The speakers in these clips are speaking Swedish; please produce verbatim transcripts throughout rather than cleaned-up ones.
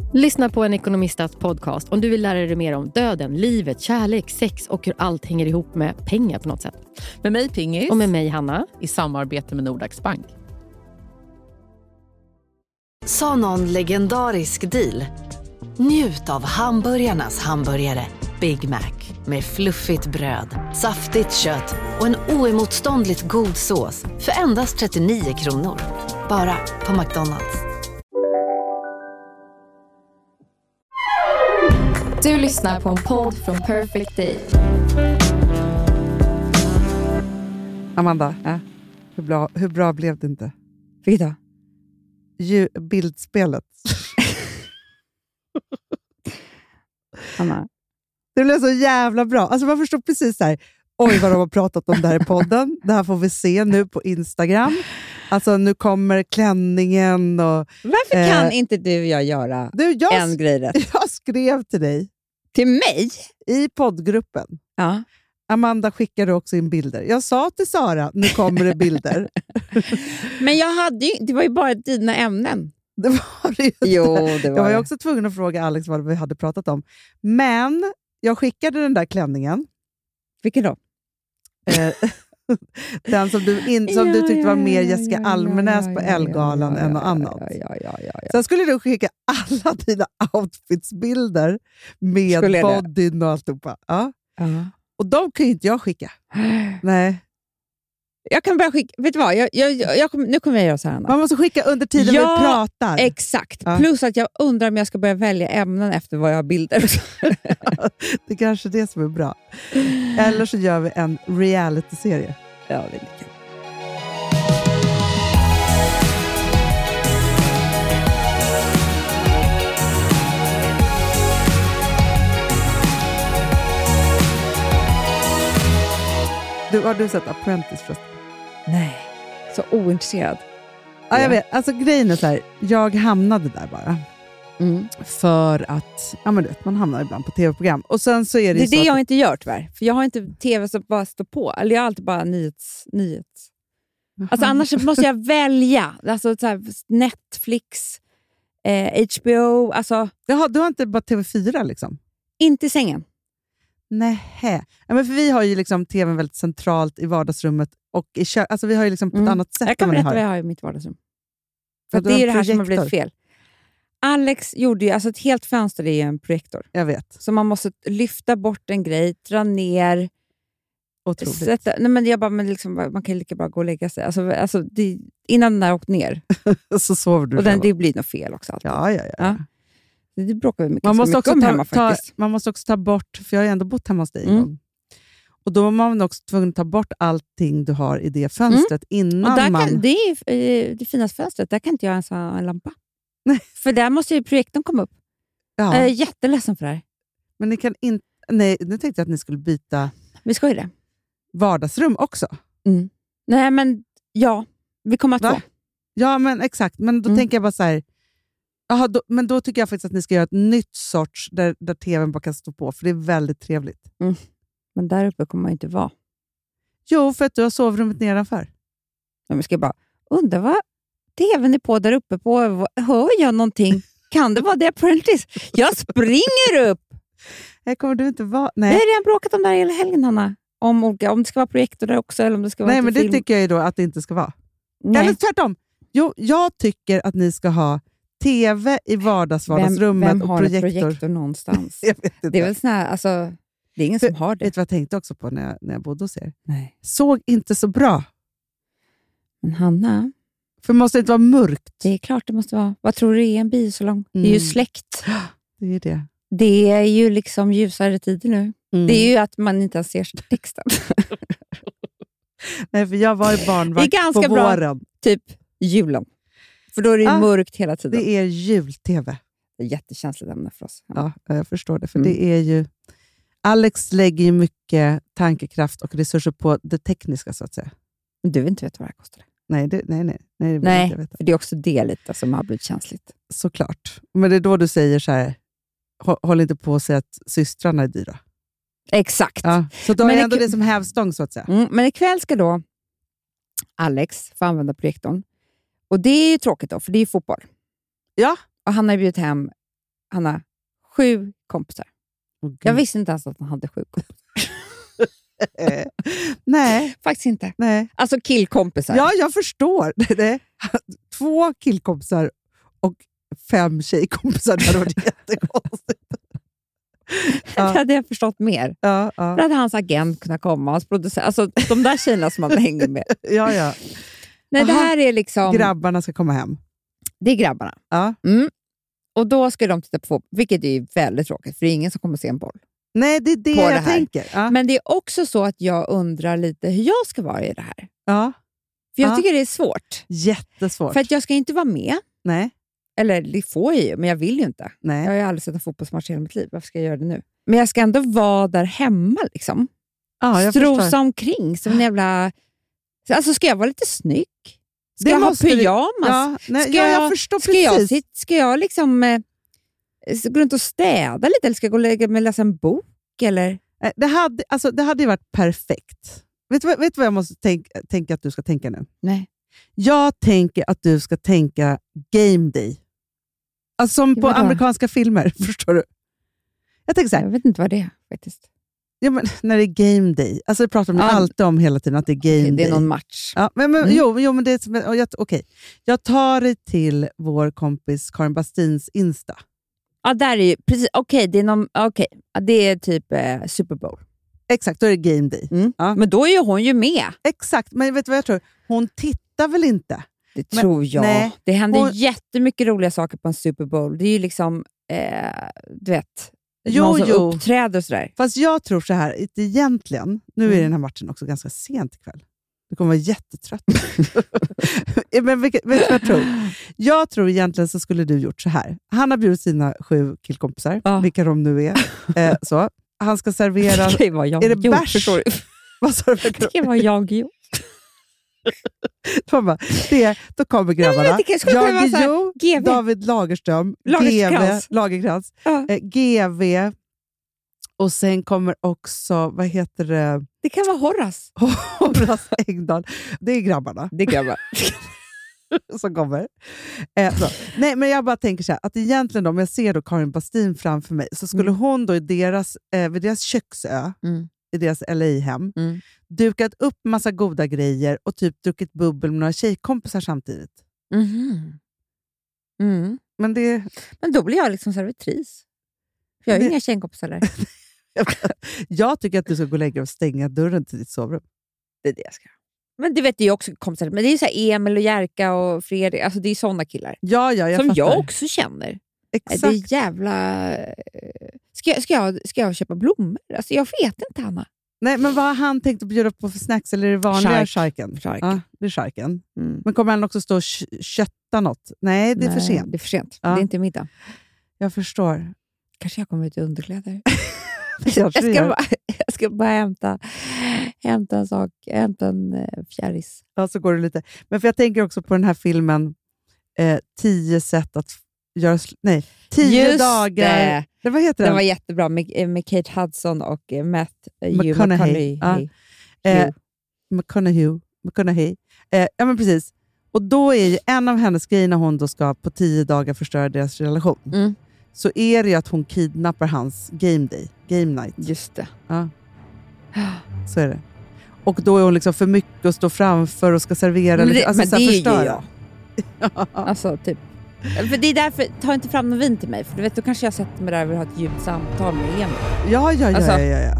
Lyssna på en ekonomistas podcast om du vill lära dig mer om döden, livet, kärlek, sex och hur allt hänger ihop med pengar på något sätt. Med mig Pingis. Och med mig Hanna. I samarbete med Nordax Bank. Sa någon legendarisk deal? Njut av hamburgarnas hamburgare Big Mac. Med fluffigt bröd, saftigt kött och en oemotståndligt god sås för endast trettionio kronor. Bara på McDonald's. Du lyssnar på en podd från Perfect Day. Amanda, ja. hur, bra, hur bra blev det inte? Vilket då? Ju, bildspelet. Anna. Det blev så jävla bra. Alltså man förstår precis så här. Oj vad de har pratat om det här i podden. Det här får vi se nu på Instagram. Alltså nu kommer klänningen och... Varför eh, kan inte du och jag göra du, jag, en grej rätt? Jag skrev till dig. Till mig? I poddgruppen. Ja. Amanda skickade också in bilder. Jag sa till Sara, nu kommer det bilder. Men jag hade ju, det var ju bara dina ämnen. Det var det ju inte. Jo, det var jag var ju det. också tvungen att fråga Alex vad vi hade pratat om. Men jag skickade den där klänningen. Vilken då? Eh, den som du, in, som ja, du tyckte ja, var mer ja, Jessica ja, Almenäs ja, på ja, Ellegalan ja, ja, än något ja, annat. Ja, ja, ja, ja, ja. Sen skulle du skicka alla dina outfitsbilder med bodyn och alltihopa. Ja. Uh-huh. Och de kan ju inte jag skicka. Nej. Jag kan bara skicka, vet du vad? Jag, jag, jag, jag, nu kommer jag göra så här. Man måste skicka under tiden ja, vi pratar. Exakt. Ja. Plus att jag undrar om jag ska börja välja ämnen efter vad jag har bilder. Det är kanske det som är bra. Eller så gör vi en reality-serie. Ja, det är lika. Du, har du sett Apprentice först? Nej, så ointresserad. Ja, jag vet. Alltså grejen är så här, jag hamnade där bara. Mm. För att, ja men du vet, man hamnar ibland på tv-program. Och sen så är det Det är så det att, jag inte gör tyvärr. För jag har inte tv som bara står på. Eller jag har alltid bara nyhets... nyhets. Alltså annars måste jag välja. Alltså så här, Netflix, eh, H B O. Alltså, Jaha, du har inte bara T V fyra liksom? inte i sängen. Nähä. Ja, men för vi har ju liksom tvn väldigt centralt i vardagsrummet. Och i kö- alltså vi har ju liksom på ett Mm. annat sätt. Jag kan än berätta vad vad ni jag har. har i mitt vardagsrum. Ja, För du det har är en det här som har projektor. blivit fel. Alex gjorde ju, alltså ett helt fönster är ju en projektor. Jag vet. Så man måste lyfta bort en grej, dra ner. Otroligt. Sätta, nej men jag bara, men liksom, man kan lika bra gå och lägga sig. Alltså, alltså det, innan den där åkt ner. Så sover du Och den, själv. det blir nog fel också. Alltid. Ja, ja, ja. Ja. Det, det bråkar vi mycket, Man måste, mycket också om ta, hemma ta, faktiskt. man måste också ta bort, för jag har ju ändå bott hemma hos dig en Mm. gång. Och då var man också tvungen att ta bort allting du har i det fönstret innan Och där man... kan, det är eh, det finaste fönstret. Där kan inte jag ens ha en lampa. Nej. För där måste ju projektorn komma upp. Ja, Jag är jätteledsen för det här. men ni kan inte... Nej, nu tänkte jag att ni skulle byta Vi ska ju det. vardagsrum också. Mm. Nej, men ja. Vi kommer att Va? få. Ja, men exakt. Men då Mm. tänker jag bara så här... Aha, då, men då tycker jag faktiskt att ni ska göra ett nytt sorts där, där tvn bara kan stå på. För det är väldigt trevligt. Men där uppe kommer man ju inte vara. Jo, för att du har sovrummet nedanför. Men vi ska bara, undra vad tvn är på där uppe på. Hör jag någonting? Kan det vara det Apprentice? Jag springer upp! Här kommer du inte vara... Vi Nej, har redan bråkat om det här hela helgen, Hanna. Om, olika, om det ska vara projektor där också eller om det ska vara Nej till men det film. tycker jag ju då att det inte ska vara. Nej. Eller tvärtom. Jo, jag tycker att ni ska ha tv i vardagsvardagsrummet vem, vem och har projektor. ett projektor någonstans? Jag vet inte. Det är väl sån här, alltså, det är ingen som har Vet det. du vad jag tänkte också på när jag, när jag bodde hos er? Nej. Såg inte så bra. Men Hanna, För det måste inte vara mörkt. det är klart det måste vara. Vad tror du är en biosalong? Det är ju Mm. släkt. Det är det. Det är ju liksom ljusare tider nu. Mm. Det är ju att man inte ens ser texten. Nej, för jag var i barnvakt Det är ganska på bra. våren. Typ julen. För då är det ju Ah, mörkt hela tiden. Det är jul-tv. Det är jättekänsligt ämne för oss. Ja, jag förstår det. För Mm. det är ju... Alex lägger ju mycket tankekraft och resurser på det tekniska, så att säga. Men du vill inte veta vad det här kostar. Nej, det, nej, nej. nej, det vill Nej, inte jag veta. för det är också det lite som har blivit känsligt. Såklart. Men det är då du säger så här, hå- håll inte på att säga att systrarna är dyra. Exakt. Ja. Så då Men är det- ändå det som hävstång, så att säga. Mm, men ikväll ska då Alex få använda projektorn. Och det är ju tråkigt då, för det är ju fotboll. Ja. Och han har ju bjudit hem Hanna, sju kompisar. Oh, jag visste inte ens att han hade sju kompisar. Nej. Faktiskt inte. Nej. Alltså killkompisar. Ja, jag förstår. Det två killkompisar och fem tjejkompisar. Det hade varit jättekonstigt. Ja. Det hade jag förstått mer. Ja, ja. Då hade hans agent kunnat komma. Hans producent, alltså de där tjejerna som man hänger med. Ja, ja. Nej, Aha, det här är liksom... grabbarna ska komma hem. Det är grabbarna. Ja. Mm. Och då ska de titta på, vilket är ju väldigt tråkigt, för det är ingen som kommer se en boll. Nej, det är det på jag det här. tänker. Ja. Men det är också så att jag undrar lite hur jag ska vara i det här. Ja. För jag Ja. tycker det är svårt. Jättesvårt. För att jag ska inte vara med. Nej. Eller det får jag ju, men jag vill ju inte. Nej. Jag har ju aldrig sett en fotbollsmatch i hela mitt liv. Varför ska jag göra det nu? Men jag ska ändå vara där hemma. Liksom. Ja, jag Strosa förstår. omkring som en jävla... Alltså ska jag vara lite snygg? Ska Det jag ha måste du- pyjamas? Ja, nej, ska ja, jag, jag förstår ska jag, precis. sit- ska jag liksom eh, gå runt och städa lite? Eller ska jag gå och lägga mig och läsa en bok? Eller? Nej, Det hade, alltså, det hade ju varit perfekt. Vet du vad, vet du vad jag måste tänk, tänka att du ska tänka nu? Nej. Jag tänker att du ska tänka game day. Alltså som på Vadå? amerikanska filmer, förstår du? Jag tänker så här, Jag vet inte vad det är faktiskt. ja, men, när det är game day. Alltså det pratar de Ja. alltid om hela tiden, att det är game Okej, det day. är någon match. Ja, men, men, Mm. jo, jo, men det är som- och jag, okej. Jag tar dig till vår kompis Karin Bastins Insta. Ja, där är ju precis. Okej, det är någon. Okej, ja, det är typ eh, Super Bowl. Exakt, då är det game day. Mm. Ja. Men då är ju hon ju med. Exakt, men vet du vad jag tror? Hon tittar väl inte? Det Men- tror jag. nej, det händer hon- jättemycket roliga saker på en Super Bowl. Det är ju liksom, eh, du vet, Jo, någon som jo. uppträder och sådär. Fast jag tror så här, att egentligen, nu är Mm. den här matchen också ganska sent ikväll. Du kommer vara jättetrött. Men vilket, vet du vad jag tror? Jag tror egentligen så skulle du gjort så här. Han har bjudit sina sju killkompisar, Ja. vilka de nu är. Eh, så. Han ska servera... Det kan ju vara jag Är det gjort, bärs? förstår du? Vad sa du? Det kan vara jag gjort. De bara, det, då kommer grabbarna. det kan- skulle kunna vara Jag så här, Jo, G V. David Lagerström, Lagercrantz. G V, Lagercrantz, Ja. eh, G V, och sen kommer också, vad heter det, Det kan vara Horace. Horace Engdahl. Det är grabbarna Det kan vara. som kommer. Eh, så. Nej, men jag bara tänker så här, att egentligen då, om jag ser då Karin Bastin framför mig, så skulle Mm. hon då i deras, eh, vid deras köksö, Mm. i deras L A-hem, Mm. dukat upp massa goda grejer och typ druckit bubbel med några tjejkompisar samtidigt. Mhm. Mm. Men det... Men då blir jag liksom servitris. För jag har Det- ju inga tjejkompisar där. Jag tycker att du ska gå och lägga dig och stänga dörren till ditt sovrum. Det är det jag ska. Men det vet jag också kompisar. Men det är ju så här Emil och Jerka och Fredrik. Alltså det är sådana killar. Ja, ja, jag som fattar. jag också känner. Nej, Exakt. det är jävla... Ska jag, ska, jag, ska jag köpa blommor? Alltså jag vet inte, Hanna. Nej, men vad har han tänkt att bjuda på för snacks? Eller är det vanliga Chark. charken? Chark. Ja, det är charken. Mm. Men kommer han också stå och kö- kötta något? Nej, det är för Nej, sent. Det är för sent. Ja. Det är inte middag. Jag förstår. Kanske jag kommer ut i underkläder. Det kanske Jag det ska, gör. bara, jag ska bara hämta, hämta en sak, hämta en eh, fjäris. Ja, så går det lite. Men för jag tänker också på den här filmen eh, Tio sätt att f- göra... sl- Nej, Tio Just dagar... det. Det, vad heter Den den? var jättebra med, eh, med Kate Hudson och eh, Matt eh, Hugh McConaughey. McConaughey. Ja. Hugh. Eh, McConaughey. McConaughey. Eh, ja, men precis. Och då är ju en av hennes grejer när hon då ska på tio dagar förstöra deras relation. Mm. Så är det ju att hon kidnappar hans game day. Game night. Just det. Ja. Så är det. Och då är hon liksom för mycket att stå framför och ska servera. Men det, lite- alltså, men så här det är ju förstöra. jag. Alltså, typ. För det är därför, ta inte fram någon vin till mig. För du vet, då kanske jag sätter mig där och vill ha ett djupt samtal med Emil. Ja, ja, ja, Alltså- ja, ja, ja.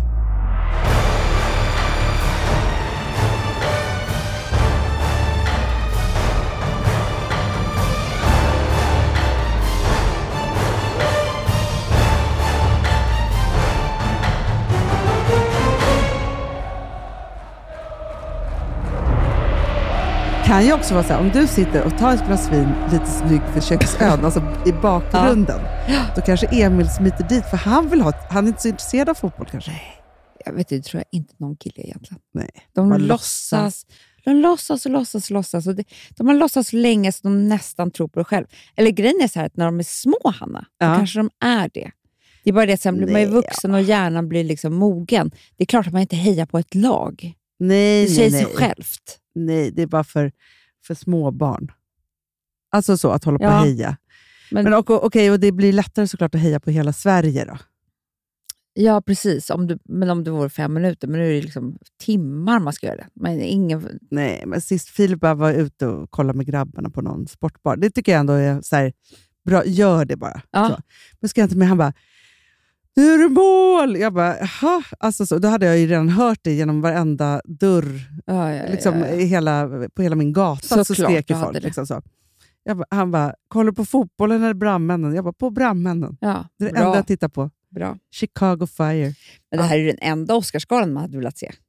Kan ju också vara så här, om du sitter och tar ett glas vin lite snyggt för köksön, alltså i bakgrunden, då kanske Emil smiter dit, för han vill ha, han är inte så intresserad av fotboll kanske. Jag vet inte, det tror jag inte någon kille egentligen. Nej. De Man låtsas, de låtsas och låtsas och låtsas. Och det, de har låtsats så länge så de nästan tror på det själv. Eller grejen är så här att när de är små, Hanna, Ja. då kanske de är det. Det är bara det att sen blir man ju Nej, vuxen och hjärnan blir liksom mogen. Det är klart att man inte hejar på ett lag. Nej, Det nej, säger nej. sig självt. Nej, det är bara för, för små barn. Alltså så, att hålla på Ja. och heja. Men, men och, okej, och det blir lättare såklart att heja på hela Sverige då. Ja, precis. Om du, men om det vore fem minuter. Men nu är det liksom timmar man ska göra det. Men ingen... Nej, men sist Filip bara var ute och kollade med grabbarna på någon sportbar. Det tycker jag ändå är så här, bra. Gör det bara. Ja. Så. Men ska jag inte med, han bara, nu är det mål! Jag bara, jaha. Alltså så, då hade jag ju redan hört det genom varenda dörr. Ja, ja, liksom, ja, ja. I hela, på hela min gata så, så skrek ju folk. Liksom så. Jag bara, han bara, kollar på fotbollen eller brandmännen? Jag bara, på brandmännen. Ja, det är det bra. enda jag tittar på. Bra. Chicago Fire. Men det här är den enda Oscarsgalan man hade velat se.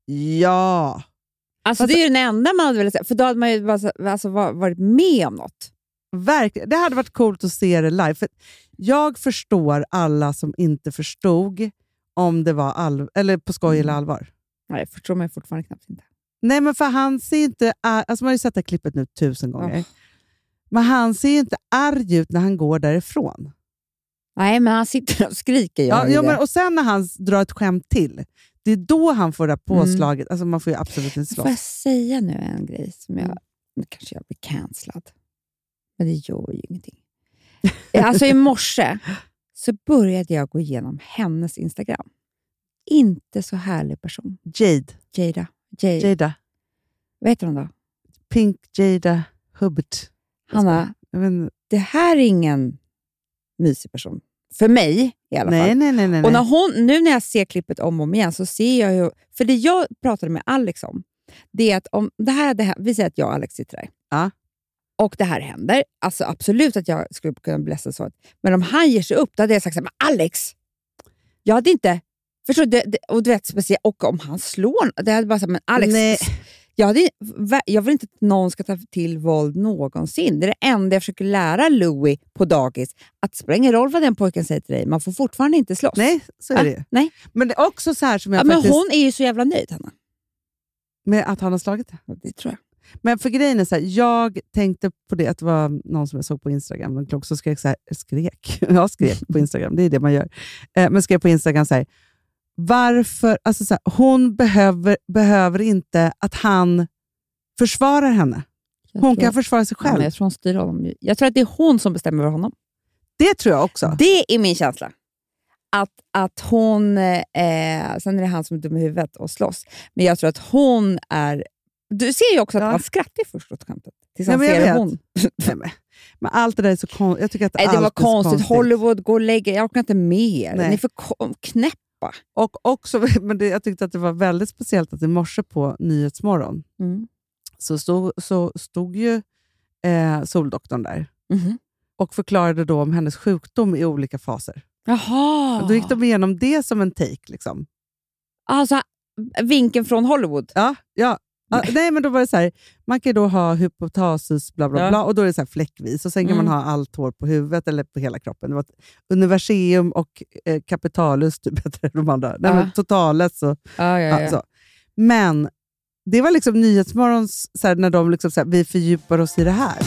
Ja. Alltså Fast, det är ju den enda man hade velat se. För då hade man ju bara, alltså, varit med om något. Verkligen. Det hade varit coolt att se det live. För jag förstår alla som inte förstod om det var all, eller på skoj mm. eller allvar. Nej, jag förstår mig fortfarande knappt inte. Nej, men för han ser inte... Alltså man har ju sett det klippet nu tusen gånger. Oh. Men han ser inte arg ut när han går därifrån. Nej, men han sitter och skriker. Ja, ja, men, och sen när han drar ett skämt till, det är då han får det påslaget. Mm. Alltså man får ju absolut inte slåss. Får jag säga nu en grej som jag... Nu kanske jag blir cancellad. Men det gör ju ingenting. Alltså i morse så började jag gå igenom hennes Instagram. Inte så härlig person. Jade. Jada. Jada. Jada. Vad heter hon då? Pink Jada Hubbard. Hanna, men... det här är ingen mysig person. För mig i alla nej, fall. Nej, nej, nej. Och när hon, nu när jag ser klippet om och om igen så ser jag ju... För det jag pratade med Alex om, det är att om det här hade hänt, vi säger att jag och Alex sitter där. Ja. Och det här händer. Alltså absolut att jag skulle kunna bli ledsen så. Men om han ger sig upp, då hade jag sagt så här, men Alex! Jag hade inte... Förstår du? Det, och du vet speciellt, och om han slår, det hade bara sagt, men Alex... Nej. Jag, hade, jag vill inte att någon ska ta till våld någonsin. Det är det enda jag försöker lära Louis på dagis. Att det spelar ingen roll vad den pojken säger till dig. Man får fortfarande inte slåss. Nej, så är ja, det ju. Nej. Men det är också så här som jag ja, faktiskt... Men hon är ju så jävla nöjd, Hanna. Med att han har slagit det? Ja, det tror jag. Men för grejen är så här, jag tänkte på det, att det var någon som jag såg på Instagram, någon klock som skrek så här, skrek? Jag skrek på Instagram, det är det man gör. Eh, men skrev på Instagram så här, varför, alltså så här, hon behöver, behöver inte att han försvarar henne. Jag hon tror, kan försvara sig själv. Ja, jag tror hon styr honom. Jag tror att det är hon som bestämmer över honom. Det tror jag också. Det är min känsla. Att, att hon, eh, sen är det han som är dum i huvudet och slåss. Men jag tror att hon är... Du ser ju också att ja. han skrattar först åt skämtet. Tills han ja, ser hon. Nej, men, men allt det där är så konstigt. Jag tycker att Nej, det var konstigt. konstigt. Hollywood, gå och lägga. Jag orkar inte mer. Ni är för knäppa. Och också, men det, jag tyckte att det var väldigt speciellt att i morse på Nyhetsmorgon mm. så, stod, så stod ju eh, Soldoktorn där. Mm. Och förklarade då om hennes sjukdom i olika faser. Jaha. Och då gick de igenom det som en take. Liksom. Alltså, vinkeln från Hollywood? Ja, ja. Nej. Ah, nej, men då var det så här, man kan då ha hypotasis, bla bla ja. bla, och då är det så här fläckvis. Och sen kan mm. man ha allt hår på huvudet eller på hela kroppen. Det var universum och eh, capitalus, typ heter de andra. Nej, ja. men totalis. Och, ja, ja, ja. Alltså. Men det var liksom Nyhetsmorgons, så här, när de liksom så här, vi fördjupar oss i det här.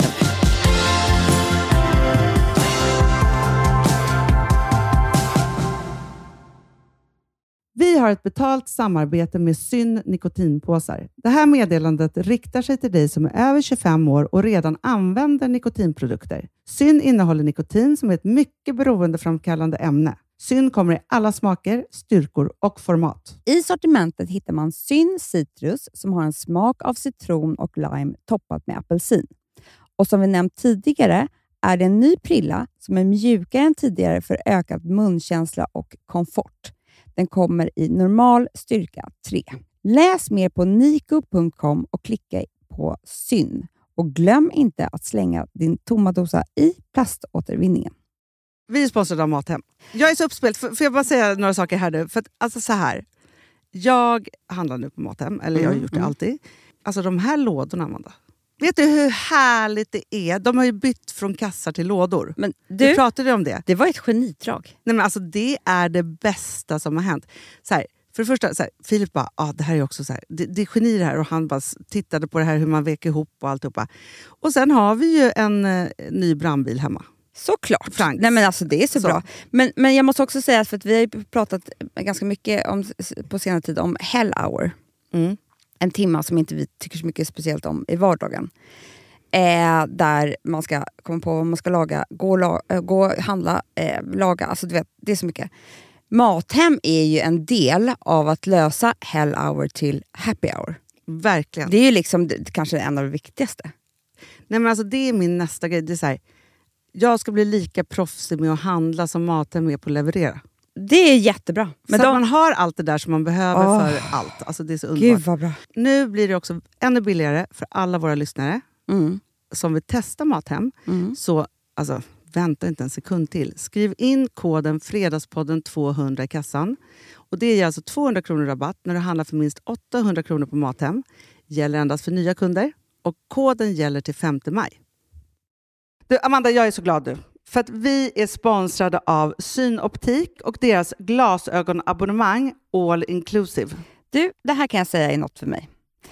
Vi har ett betalt samarbete med Syn nikotinpåsar. Det här meddelandet riktar sig till dig som är över tjugofem år och redan använder nikotinprodukter. Syn innehåller nikotin som är ett mycket beroendeframkallande ämne. Syn kommer i alla smaker, styrkor och format. I sortimentet hittar man Syn Citrus som har en smak av citron och lime toppat med apelsin. Och som vi nämnt tidigare är det en ny prilla som är mjukare än tidigare för ökad munkänsla och komfort. Den kommer i normal styrka tre. Läs mer på niko punkt com och klicka på Syn. Och glöm inte att slänga din tomma dosa i plaståtervinningen. Vi är sponsrade av Mathem. Jag är så uppspelt. Får jag bara säga några saker här nu? För att, alltså så här. Jag handlar nu på Mathem. Eller jag har gjort det mm. alltid. Alltså de här lådorna, Amanda. Vet du hur härligt det är? De har ju bytt från kassar till lådor. Men du, du pratade om det. Det var ett genidrag. Nej, men alltså det är det bästa som har hänt. Så här, för det första, så här, Filip bara, ah, det här är också så här, det, det är geni det här. Och han bara tittade på det här hur man vek ihop och alltihopa. Och sen har vi ju en eh, ny brandbil hemma. Såklart. Franks. Nej, men alltså det är så, så. bra. Men, men jag måste också säga att för att vi har ju pratat ganska mycket om, på senare tid om Hell Hour. Mm. En timme som inte vi tycker så mycket speciellt om i vardagen. Eh, där man ska komma på vad man ska laga, gå och la, äh, gå och handla, eh, laga. Alltså du vet, det är så mycket. Mathem är ju en del av att lösa hell hour till happy hour. Verkligen. Det är ju liksom det, kanske en av de viktigaste. Nej, men alltså, det är min nästa grej. Det är så här, jag ska bli lika proffsig med att handla som Mathem är på att leverera. Det är jättebra. Men så de... att man har allt det där som man behöver oh, för allt. Alltså, det är så underbart. Gud vad bra. Nu blir det också ännu billigare för alla våra lyssnare Mm. som vill testa Mathem. Mm. Så alltså, vänta inte en sekund till. Skriv in koden Fredagspodden tvåhundra i kassan. Och det är alltså tvåhundra kronor rabatt när du handlar för minst åttahundra kronor på Mathem. Gäller endast för nya kunder. Och koden gäller till femte maj. Du, Amanda, jag är så glad du. För att vi är sponsrade av Synoptik och deras glasögonabonnemang All Inclusive. Du, det här kan jag säga är något för mig.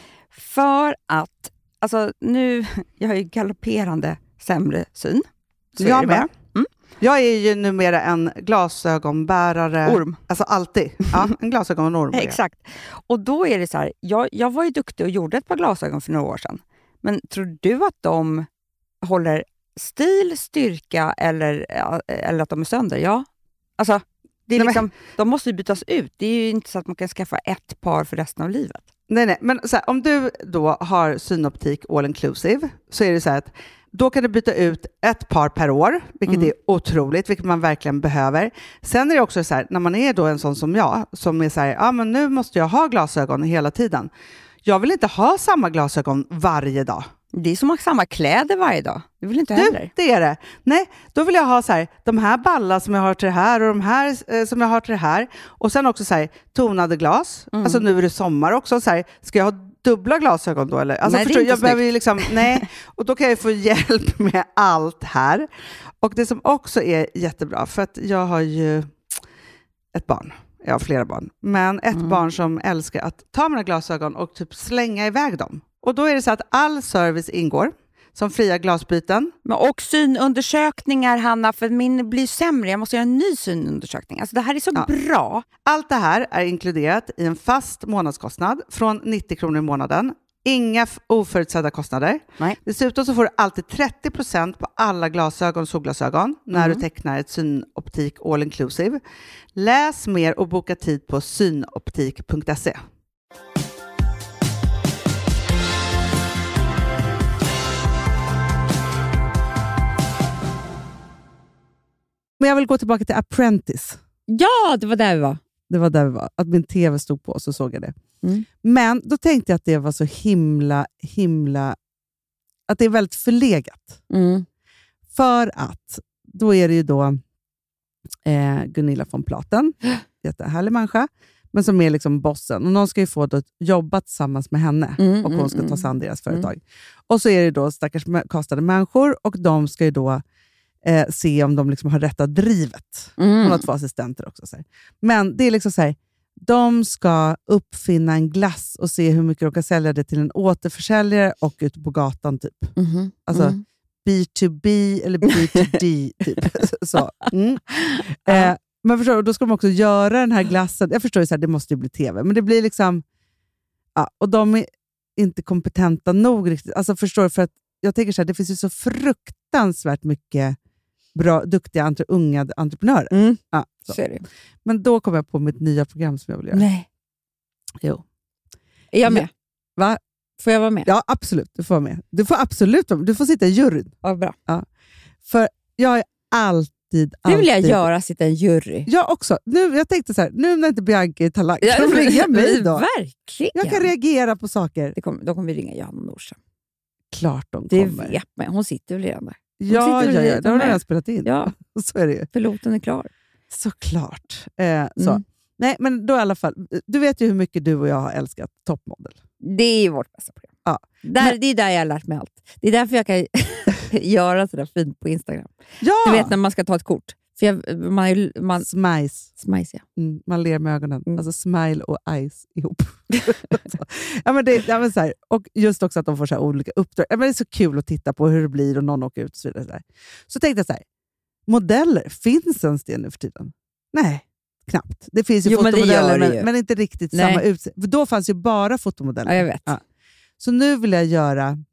För att, alltså nu, jag har ju galopperande sämre syn. Så jag är det med. Mm. Jag är ju numera en glasögonbärare. Orm. Alltså alltid. Ja, en glasögonorm. Exakt. Och då är det så här, jag, jag var ju duktig och gjorde ett par glasögon för några år sedan. Men tror du att de håller stil, styrka eller, eller att de är sönder? Ja. Alltså, det är nej, liksom, men... de måste ju bytas ut. Det är ju inte så att man kan skaffa ett par för resten av livet. Nej, nej. Men så här, om du då har Synoptik All Inclusive så är det så här att då kan du byta ut ett par per år, vilket mm. är otroligt, vilket man verkligen behöver. Sen är det också så här, när man är då en sån som jag, som är så här, ja men nu måste jag ha glasögon hela tiden. Jag vill inte ha samma glasögon varje dag. Det är som att ha samma kläder varje dag. Det vill inte heller. Du, det är det. Nej, då vill jag ha så här, de här ballar som jag har till det här och de här eh, som jag har till det här. Och sen också så här, tonade glas. Mm. Alltså nu är det sommar också. Så här, ska jag ha dubbla glasögon då? Eller? Alltså, nej, förstår, det är inte jag behöver ju liksom, nej. Och då kan jag få hjälp med allt här. Och det som också är jättebra, för att jag har ju ett barn. Jag har flera barn. Men ett mm. barn som älskar att ta mina glasögon och typ slänga iväg dem. Och då är det så att all service ingår. Som fria glasbyten. Men och synundersökningar, Hanna, för min blir sämre. Jag måste göra en ny synundersökning. Alltså det här är så ja. bra. Allt det här är inkluderat i en fast månadskostnad från nittio kronor i månaden. Inga oförutsedda kostnader. Nej. Dessutom så får du alltid trettio procent på alla glasögon och solglasögon när mm. du tecknar ett Synoptik All Inclusive. Läs mer och boka tid på synoptik punkt se. Men jag vill gå tillbaka till Apprentice. Ja, det var där vi var. Det var där vi var. Att min tv stod på, så såg jag det. Mm. Men då tänkte jag att det var så himla, himla... Att det är väldigt förlegat. Mm. För att då är det ju då eh, Gunilla von Platen. Jättehärlig människa. Men som är liksom bossen. Och någon ska ju få då jobba tillsammans med henne. Mm, och hon ska mm, ta sig an deras företag. Mm. Och så är det då stackars kastade människor. Och de ska ju då Eh, se om de liksom har rätta drivet. Mm. Hon har två assistenter också. Så här. Men det är liksom så här, de ska uppfinna en glass och se hur mycket de kan sälja det till en återförsäljare och ute på gatan typ. Mm. Alltså Mm. B to B eller B to D typ. Så. Mm. Eh, men förstår du, då ska de också göra den här glassen. Jag förstår ju så här, det måste ju bli tv. Men det blir liksom, ja, och de är inte kompetenta nog riktigt. Alltså förstår du, för att jag tänker så här, det finns ju så fruktansvärt mycket bra, duktiga entre, unga entreprenörer. Mm. Ja, så. Så är det. Men då kom jag på mitt nya program som jag vill göra. Nej. Jo. Är jag med? Va? Får jag vara med? Ja, absolut. Du får vara med. Du får absolut vara med. Du får sitta i juryn. Ja, bra. Ja. För jag är alltid, Det vill jag alltid... göra, sitta i en jury. Jag också. Nu, jag tänkte så här, nu när inte Bianca är talang, Ja, kan de ringa mig då? Verkligen. Jag kan reagera på saker. Det kom, då kommer vi ringa Johanna Nordström. Klart de Det kommer. vet man. Hon sitter väl redan där. Ja, ja, ja, det har de redan spelat in. Ja. Så är det ju. Piloten är klar. Såklart. Eh, så. Mm. Nej, men då i alla fall. Du vet ju hur mycket du och jag har älskat Toppmodel. Det är ju vårt bästa program. Ja. Där, Men... Det är där jag har lärt mig allt. Det är därför jag kan göra sådär fint på Instagram. Ja! Du vet när man ska ta ett kort. För jag, man, man, Smice. Smice, ja. Mm, man ler med ögonen. Mm. Alltså smile och eyes ihop. ja, men det, ja, men så här. Och just också att de får så här olika uppdrag. Ja, men det är så kul att titta på hur det blir och någon åker ut och så vidare. Så, så tänkte jag så här. Modeller, finns ens det nu för tiden? Nej, knappt. Det finns ju jo, fotomodeller, men, det men, ju. men inte riktigt Nej. samma utseende. För då fanns ju bara fotomodeller. Ja, jag vet. Ja. Så nu vill jag göra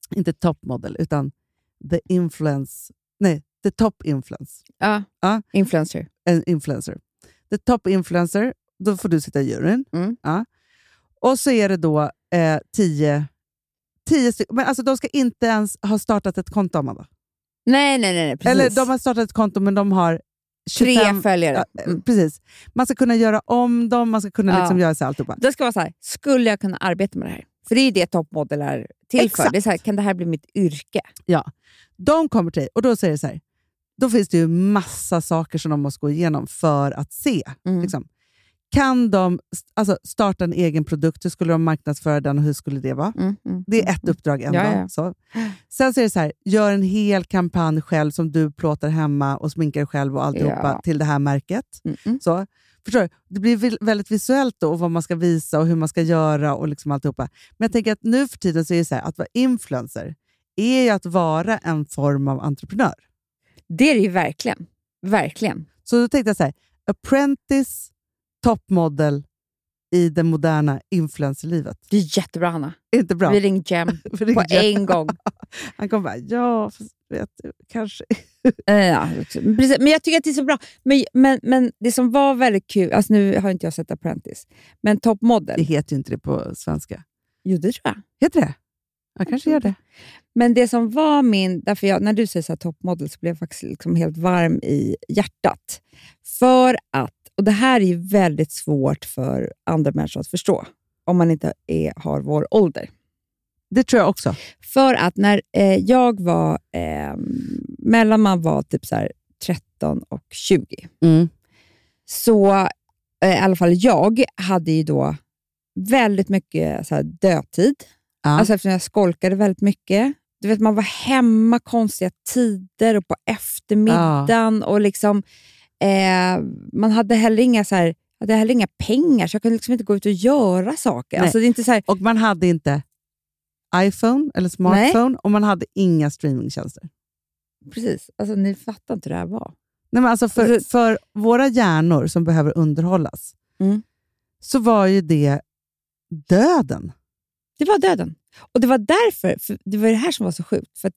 inte top model, utan the influence, nej, the top influence. Ja, ja. influencer. En influencer. The top influencer, då får du sitta i juryn. Mm. Ja. Och så är det då eh, tio, tio stycken, men alltså de ska inte ens ha startat ett konto, Amanda. Nej, nej, nej, precis. Eller de har startat ett konto, men de har tjugofem Tre följare. Ja, Mm. precis. Man ska kunna göra om dem, man ska kunna Ja. liksom göra så alltihopa. Det ska vara så här, skulle jag kunna arbeta med det här? För det är det toppmodell är till Exakt. för. Det är så här, kan det här bli mitt yrke? Ja. De kommer till dig och då säger det så här, då finns det ju massa saker som de måste gå igenom för att se. Mm. Liksom. Kan de alltså, starta en egen produkt, hur skulle de marknadsföra den och hur skulle det vara? Mm, mm, Det är ett mm. uppdrag ändå. Ja, ja. Så. Sen så är det så här, gör en hel kampanj själv som du plåtar hemma och sminkar själv och alltihopa Ja. till det här märket. Mm, mm. Så, förstår du? Det blir vi- väldigt visuellt då, och vad man ska visa och hur man ska göra och liksom alltihopa. Men jag tänker att nu för tiden så är det så här, att vara influencer är ju att vara en form av entreprenör. Det är det ju verkligen. Verkligen. Så då tänkte jag så här, apprentice, toppmodel i det moderna influencerlivet. Det är jättebra, Hanna. Inte bra? Vi ringer Jem För det på är- en gång. Han kommer bara, ja, fast vet du, kanske. Eh, ja, precis. Men jag tycker att det är så bra. Men, men, men det som var väldigt kul, alltså nu har inte jag sett Apprentice, men Det toppmodell, heter ju inte det på svenska. jo det tror jag. Heter det? Jag kanske gör det. Men det som var min, därför jag, när du säger så här toppmodell så blev jag faktiskt liksom helt varm i hjärtat. För att, och det här är ju väldigt svårt för andra människor att förstå, om man inte är, har vår ålder. Det tror jag också. För att när eh, jag var, eh, mellan man var typ så här tretton och tjugo, Mm. så eh, i alla fall jag hade ju då väldigt mycket så här dödtid. Ja. Alltså eftersom jag skolkade väldigt mycket. Du vet, man var hemma konstiga tider och på eftermiddagen och liksom eh, man hade heller inga så här, hade heller inga pengar, så jag kunde liksom inte gå ut och göra saker. Nej. Alltså det är inte så här, Och man hade inte iPhone eller smartphone och man hade inga streamingtjänster. precis, alltså ni fattar inte hur det här var. Nej, men alltså för, Alltså- för våra hjärnor som behöver underhållas Mm. så var ju det döden. Det var döden. Och det var därför, för det var det här som var så sjukt. För att,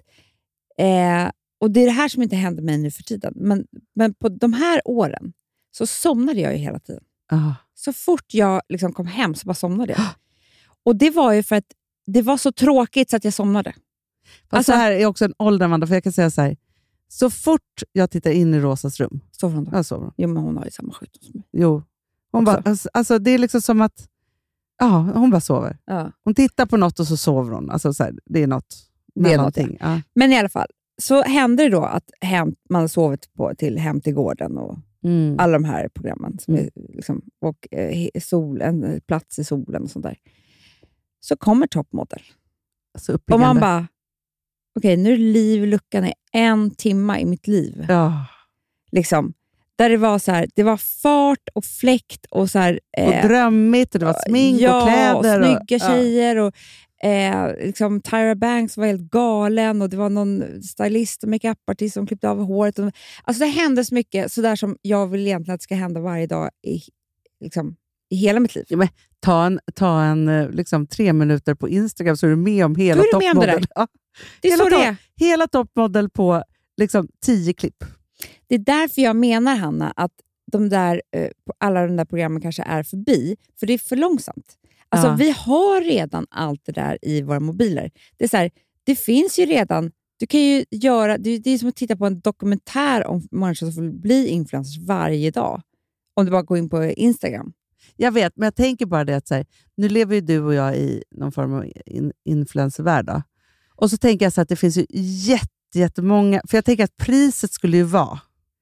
eh, och det är det här som inte händer mig nu för tiden. Men, men på de här åren så somnade jag ju hela tiden. Ah. Så fort jag liksom kom hem så bara somnade jag. Och det var ju för att det var så tråkigt så att jag somnade. Fast Alltså- det här är också en ålder, Amanda, för jag kan säga så här. Så fort jag tittar in i Rosas rum, Sover hon då? jag sover. Jo, men hon har ju samma sjukdom som mig. Jo. Hon Också. bara, alltså, alltså, det är liksom som att ja, hon bara sover. Ja. Hon tittar på något och så sover hon. Alltså, så här, det är något. Det är någonting. Ja. Men i alla fall, så hände det då att hem, man har sovit på, till Hem till gården och Mm. alla de här programmen. Som är, liksom, och eh, he- sol, en plats i solen och sånt där. Så kommer toppmodell. Så Och uppiggande. man bara, okej, nu är liv luckan i en timma i mitt liv. Ja. Liksom, där det var så här, det var fart och fläkt och så här, Och eh, drömmigt och det var smink ja, och kläder. och snygga ja. tjejer. Och, eh, liksom, Tyra Banks var helt galen och det var någon stylist och makeupartist som klippte av håret. Och, alltså det hände så mycket, så där som jag vill egentligen att det ska hända varje dag i, liksom, i hela mitt liv. Ja, men ta en, ta en eh, liksom, tre minuter på Instagram så är du med om hela Då är du med om det toppmodell. där. Ja. Det är hela så det topp- är. Hela toppmodell på liksom, tio klipp. Det är därför jag menar, Hanna, att de där, eh, på alla de där programmen kanske är förbi. För det är för långsamt. Alltså, Ja. vi har redan allt det där i våra mobiler. Det är så här, det finns ju redan. Du kan ju göra, det, det är som att titta på en dokumentär om människor som får bli influencers varje dag. Om du bara går in på Instagram. Jag vet, men jag tänker bara det att så här, nu lever ju du och jag i någon form av in, influencervärld. Då. Och så tänker jag så att det finns ju jätte, jättemånga, för jag tänker att priset skulle ju vara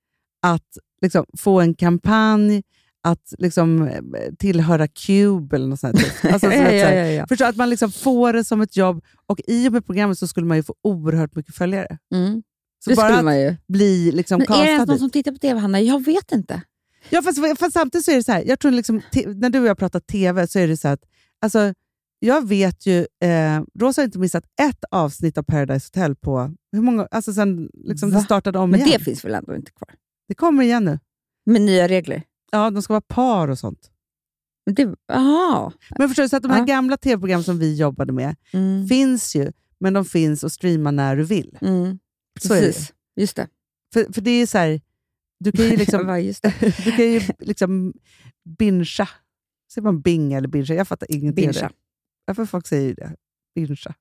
att liksom, få en kampanj, att liksom, eh, tillhöra Cube eller något sånt. Här. Alltså, så att, så här, ja. Förstå att man liksom får det som ett jobb och i och med programmet så skulle man ju få oerhört mycket följare. Mm. Så Det bara skulle att man ju. bli liksom Men är det ens castad någon dit. som tittar på tv, Hanna? Jag vet inte. Ja, fast, fast samtidigt så är det så här, jag tror liksom, te, när du och jag pratar tv så är det så här att alltså, jag vet ju, eh, Rosa har inte missat ett avsnitt av Paradise Hotel på hur många, alltså sen liksom det Va? startade om Men igen. det finns väl ändå inte kvar? Det kommer igen nu. Med nya regler? Ja, de ska vara par och sånt. Men det, aha. Men förstår du, så att de här Ja. gamla tv-program som vi jobbade med Mm. finns ju, Men de finns och streama när du vill. Mm. Så är Precis, det. just det. För, för det är så här, du kan ju liksom, Ja, just det. du kan ju liksom bingea. Säger man binga eller bingea? Jag fattar ingenting av Bingea. det. Varför folk säger ju det? Bingea.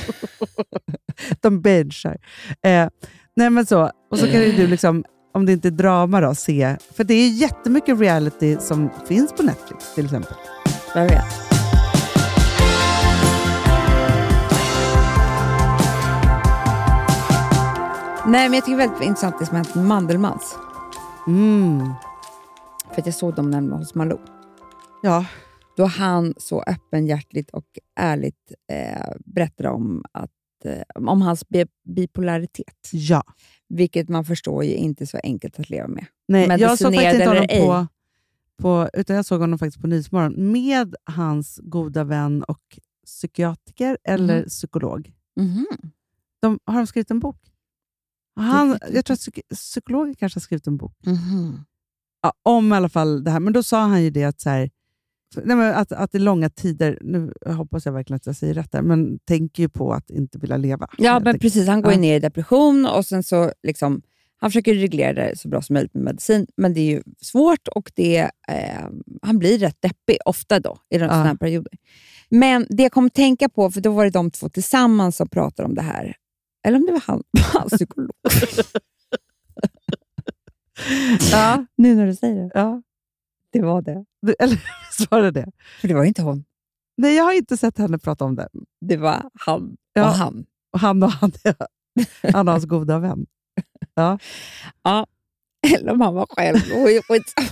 De bingear. Eh, nej men så. Och så kan ju du liksom, om det inte är drama då, se. För det är jättemycket reality som finns på Netflix till exempel. Jag vet. Nej, men jag tycker det är väldigt intressant det som hänt med Mandelmans. Mm. För att jag såg dem nämligen hos Malou. Ja. Då han så öppenhjärtligt och ärligt eh, berättade om, att, eh, om hans bi- bipolaritet. Ja. Vilket man förstår ju inte är så enkelt att leva med. Nej, jag såg faktiskt inte honom eller ej. på, på, utan jag såg honom faktiskt på Nyhetsmorgon med hans goda vän och psykiatriker eller Mm. psykolog. Mhm. De, har de skrivit en bok? Han, vet jag jag tror att psyk- psykologen kanske har skrivit en bok. Mhm. Ja, om i alla fall det här. Men då sa han ju det att, så här, nej, men att, att det är långa tider, nu hoppas jag verkligen att jag säger rätt där, men tänker ju på att inte vilja leva. Ja, helt men enkelt. precis. Han går ju Ja. ner i depression och sen så liksom, han försöker reglera det så bra som möjligt med medicin, men det är ju svårt och det, eh, han blir rätt deppig ofta då i de Ja. sådana här perioder. Men det jag kommer tänka på, för då var det de två tillsammans som pratade om det här. Eller om det var han, hans psykolog. Ja, Nu när du säger det. ja. Det var det. Du, eller svarade det? För det var ju inte hon. Nej, jag har inte sett henne prata om det. Det var han Ja. och han. Och han och han, han och hans goda vän. Ja. Ja. Eller om han var själv. Skitsamma.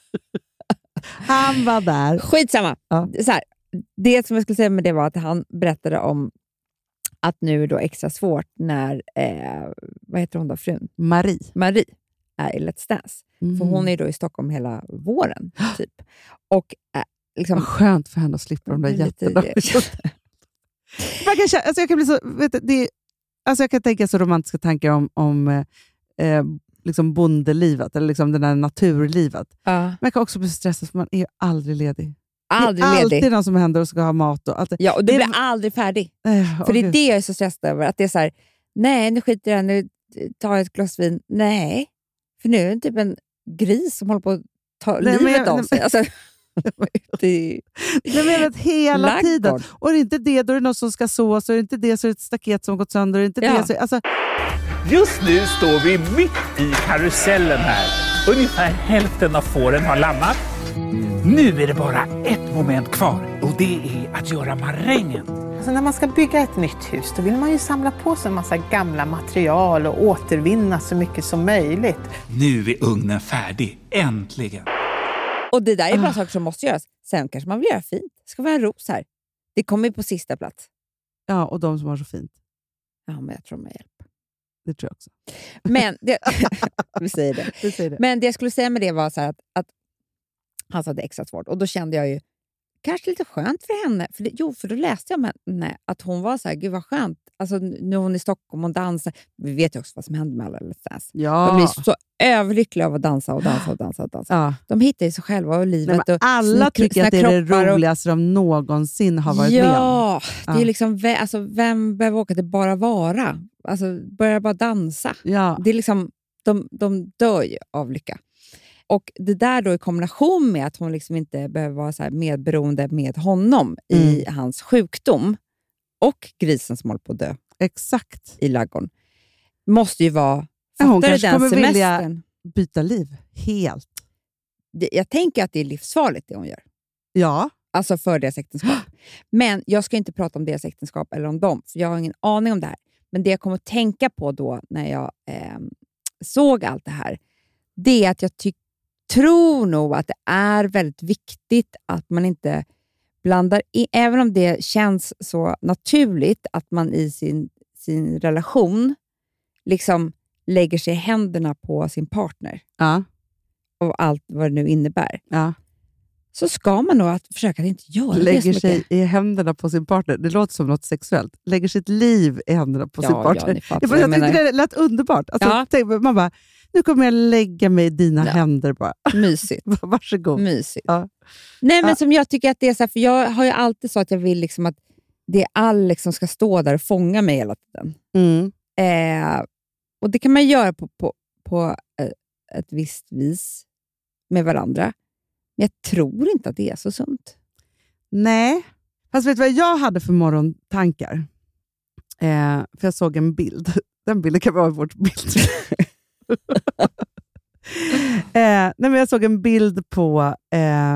Han var där. Skitsamma. Ja. Så här, det som jag skulle säga med det var att han berättade om att nu är då extra svårt när, eh, vad heter hon då, frun? Marie. Marie är i Let's Dance. Mm. För hon är då i Stockholm hela våren, typ. Och eh, liksom... Vad skönt för henne att slippa de där Lite- jätterna. Man kan, känna- alltså jag kan bli så, vet du, det, alltså jag kan tänka så romantiska tankar om, om eh, liksom bondelivet, eller liksom det där naturlivet. Ja. Men jag kan också bli stressad för man är ju aldrig ledig. Aldrig det är ledig. alltid någon som händer och ska ha mat. Och allt. Ja, och du det- blir aldrig färdig. Eh, För det åh, är Gud. det jag är så stressad över. Att det är så här, nej nu skiter jag, nu tar jag ett glas vin. Nej, för nu är det typ en gris som håller på att ta Nej, men livet jag- av nej, sig. Alltså, det är Nej, men jag vet, hela Laggård. tiden. Och är det inte det, då är det någon som ska så, så är det inte det, så är det ett staket som gått sönder. Är det inte Ja. det, så, alltså, Just nu står vi mitt i karusellen här. Ungefär hälften av fåren har lammat. Nu är det bara ett moment kvar och det är att göra marängen. Alltså när man ska bygga ett nytt hus då vill man ju samla på sig en massa gamla material och återvinna så mycket som möjligt. Nu är ugnen färdig, äntligen. Och det där är Ah. bara saker som måste göras. Sen kanske man vill göra fint. Det ska vara en ros här. Det kommer ju på sista plats. ja, och de som har så fint. Ja, men jag tror de har hjälp. Det tror jag också. Men det, vi säger det. Vi säger det. Men det jag skulle säga med det var så här att, att han hade extra svårt. Och då kände jag ju kanske lite skönt för henne. För det, jo, för då läste jag om henne att hon var så här, gud vad skönt. Alltså nu är hon i Stockholm och dansar. Vi vet ju också vad som händer med alla Let's Dance. Ja. De blir så överlyckliga av att dansa och dansa och dansa och dansa. Ja. De hittar ju sig själva och livet. Nej, men och alla sina- tycker sina att det är det kroppar och- roligaste de någonsin har varit med om. Ja, det är Ja. liksom, ve- alltså, vem behöver åka till bara vara? Alltså, börja bara dansa. Ja. Det är liksom, de, de dör ju av lycka. Och det där då i kombination med att hon liksom inte behöver vara så här medberoende med honom i hans sjukdom och grisen som håller på att dö Exakt. i ladugården måste ju vara, Ja, hon fattar du kanske den kommer vilja- semestern? Byta liv. Helt. Det, jag tänker att det är livsfarligt det hon gör. Ja. Alltså för deras äktenskap. Men jag ska inte prata om deras äktenskap eller om dem, för jag har ingen aning om det här. Men det jag kommer att tänka på då när jag eh, såg allt det här, det är att jag ty- tror nog att det är väldigt viktigt att man inte blandar in, även om det känns så naturligt att man i sin, sin relation liksom lägger sig i händerna på sin partner Ja. och allt vad det nu innebär. Ja. Så ska man nog att försöka att inte göra det Lägger så sig mycket. i händerna på sin partner. Det låter som något sexuellt. Lägger sitt liv i händerna på Ja, sin ja, partner. ni fattar jag vad jag jag tyckte menar. det lät underbart. Alltså, Ja. tänk, man bara, nu kommer jag lägga mig i dina Ja. händer bara. Mysigt. Varsågod. Mysigt. Ja. Nej, men Ja. som jag tycker att det är så här, för jag har ju alltid så att jag vill liksom att det Alex som ska stå där och fånga mig hela tiden. Mm. Eh, och det kan man göra på, på, på ett visst vis med varandra. Men jag tror inte att det är så sunt. Nej. Fast vet du vad jag hade för morgontankar? Eh, för jag såg en bild. Den bilden kan vara vårt bild. eh, nej men jag såg en bild på eh,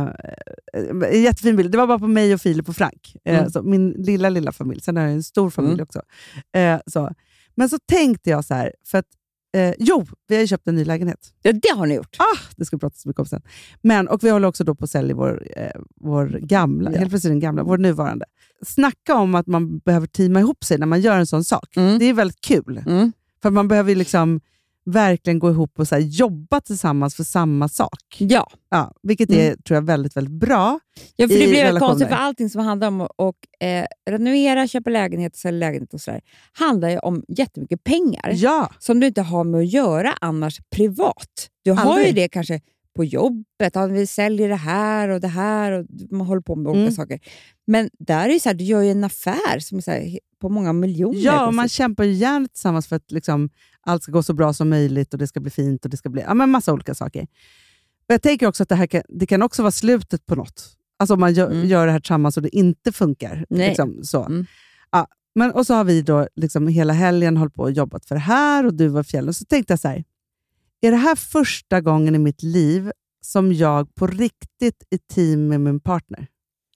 en jättefin bild. Det var bara på mig och Filip och Frank. Eh, Mm. så min lilla, lilla familj. Sen är det en stor familj Mm. också. Eh, så. Men så tänkte jag så här, för att eh, jo, vi har ju köpt en ny lägenhet. Ja, det har ni gjort. Ah, det ska vi prata så mycket om sen. Men, och vi håller också då på att sälja vår, eh, vår gamla, Ja. helt plötsligt den gamla, vår nuvarande. Snacka om att man behöver teama ihop sig när man gör en sån sak. Mm. Det är väldigt kul. Mm. För man behöver ju liksom verkligen gå ihop och så här, jobba tillsammans för samma sak. Ja. Ja, vilket är, tror jag, väldigt, väldigt bra. Ja, för det I blir relationer. konstigt för allting som handlar om att och, eh, renovera, köpa lägenhet, sälja lägenhet och sådär handlar ju om jättemycket pengar Ja, som du inte har med att göra annars privat. Du har Aldrig. ju det kanske på jobbet, att vi säljer det här och det här och man håller på med olika Mm. saker. Men där är det så här, du gör ju en affär som är så här, på många miljoner. ja och man precis. kämpar ju gärna tillsammans för att liksom, allt ska gå så bra som möjligt och det ska bli fint och det ska bli ja, men massa olika saker. Men jag tänker också att det här kan, det kan också vara slutet på något. Alltså om man gör, Mm. gör det här tillsammans och det inte funkar. Nej. Liksom, så. Mm. Ja, men, och så har vi då liksom hela helgen hållit på och jobbat för det här och du var i fjällen. Och så tänkte jag så här, är det här första gången i mitt liv som jag på riktigt är team med min partner?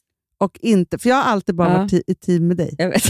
Och inte, för jag har alltid bara Ja. varit i team med dig. Jag vet.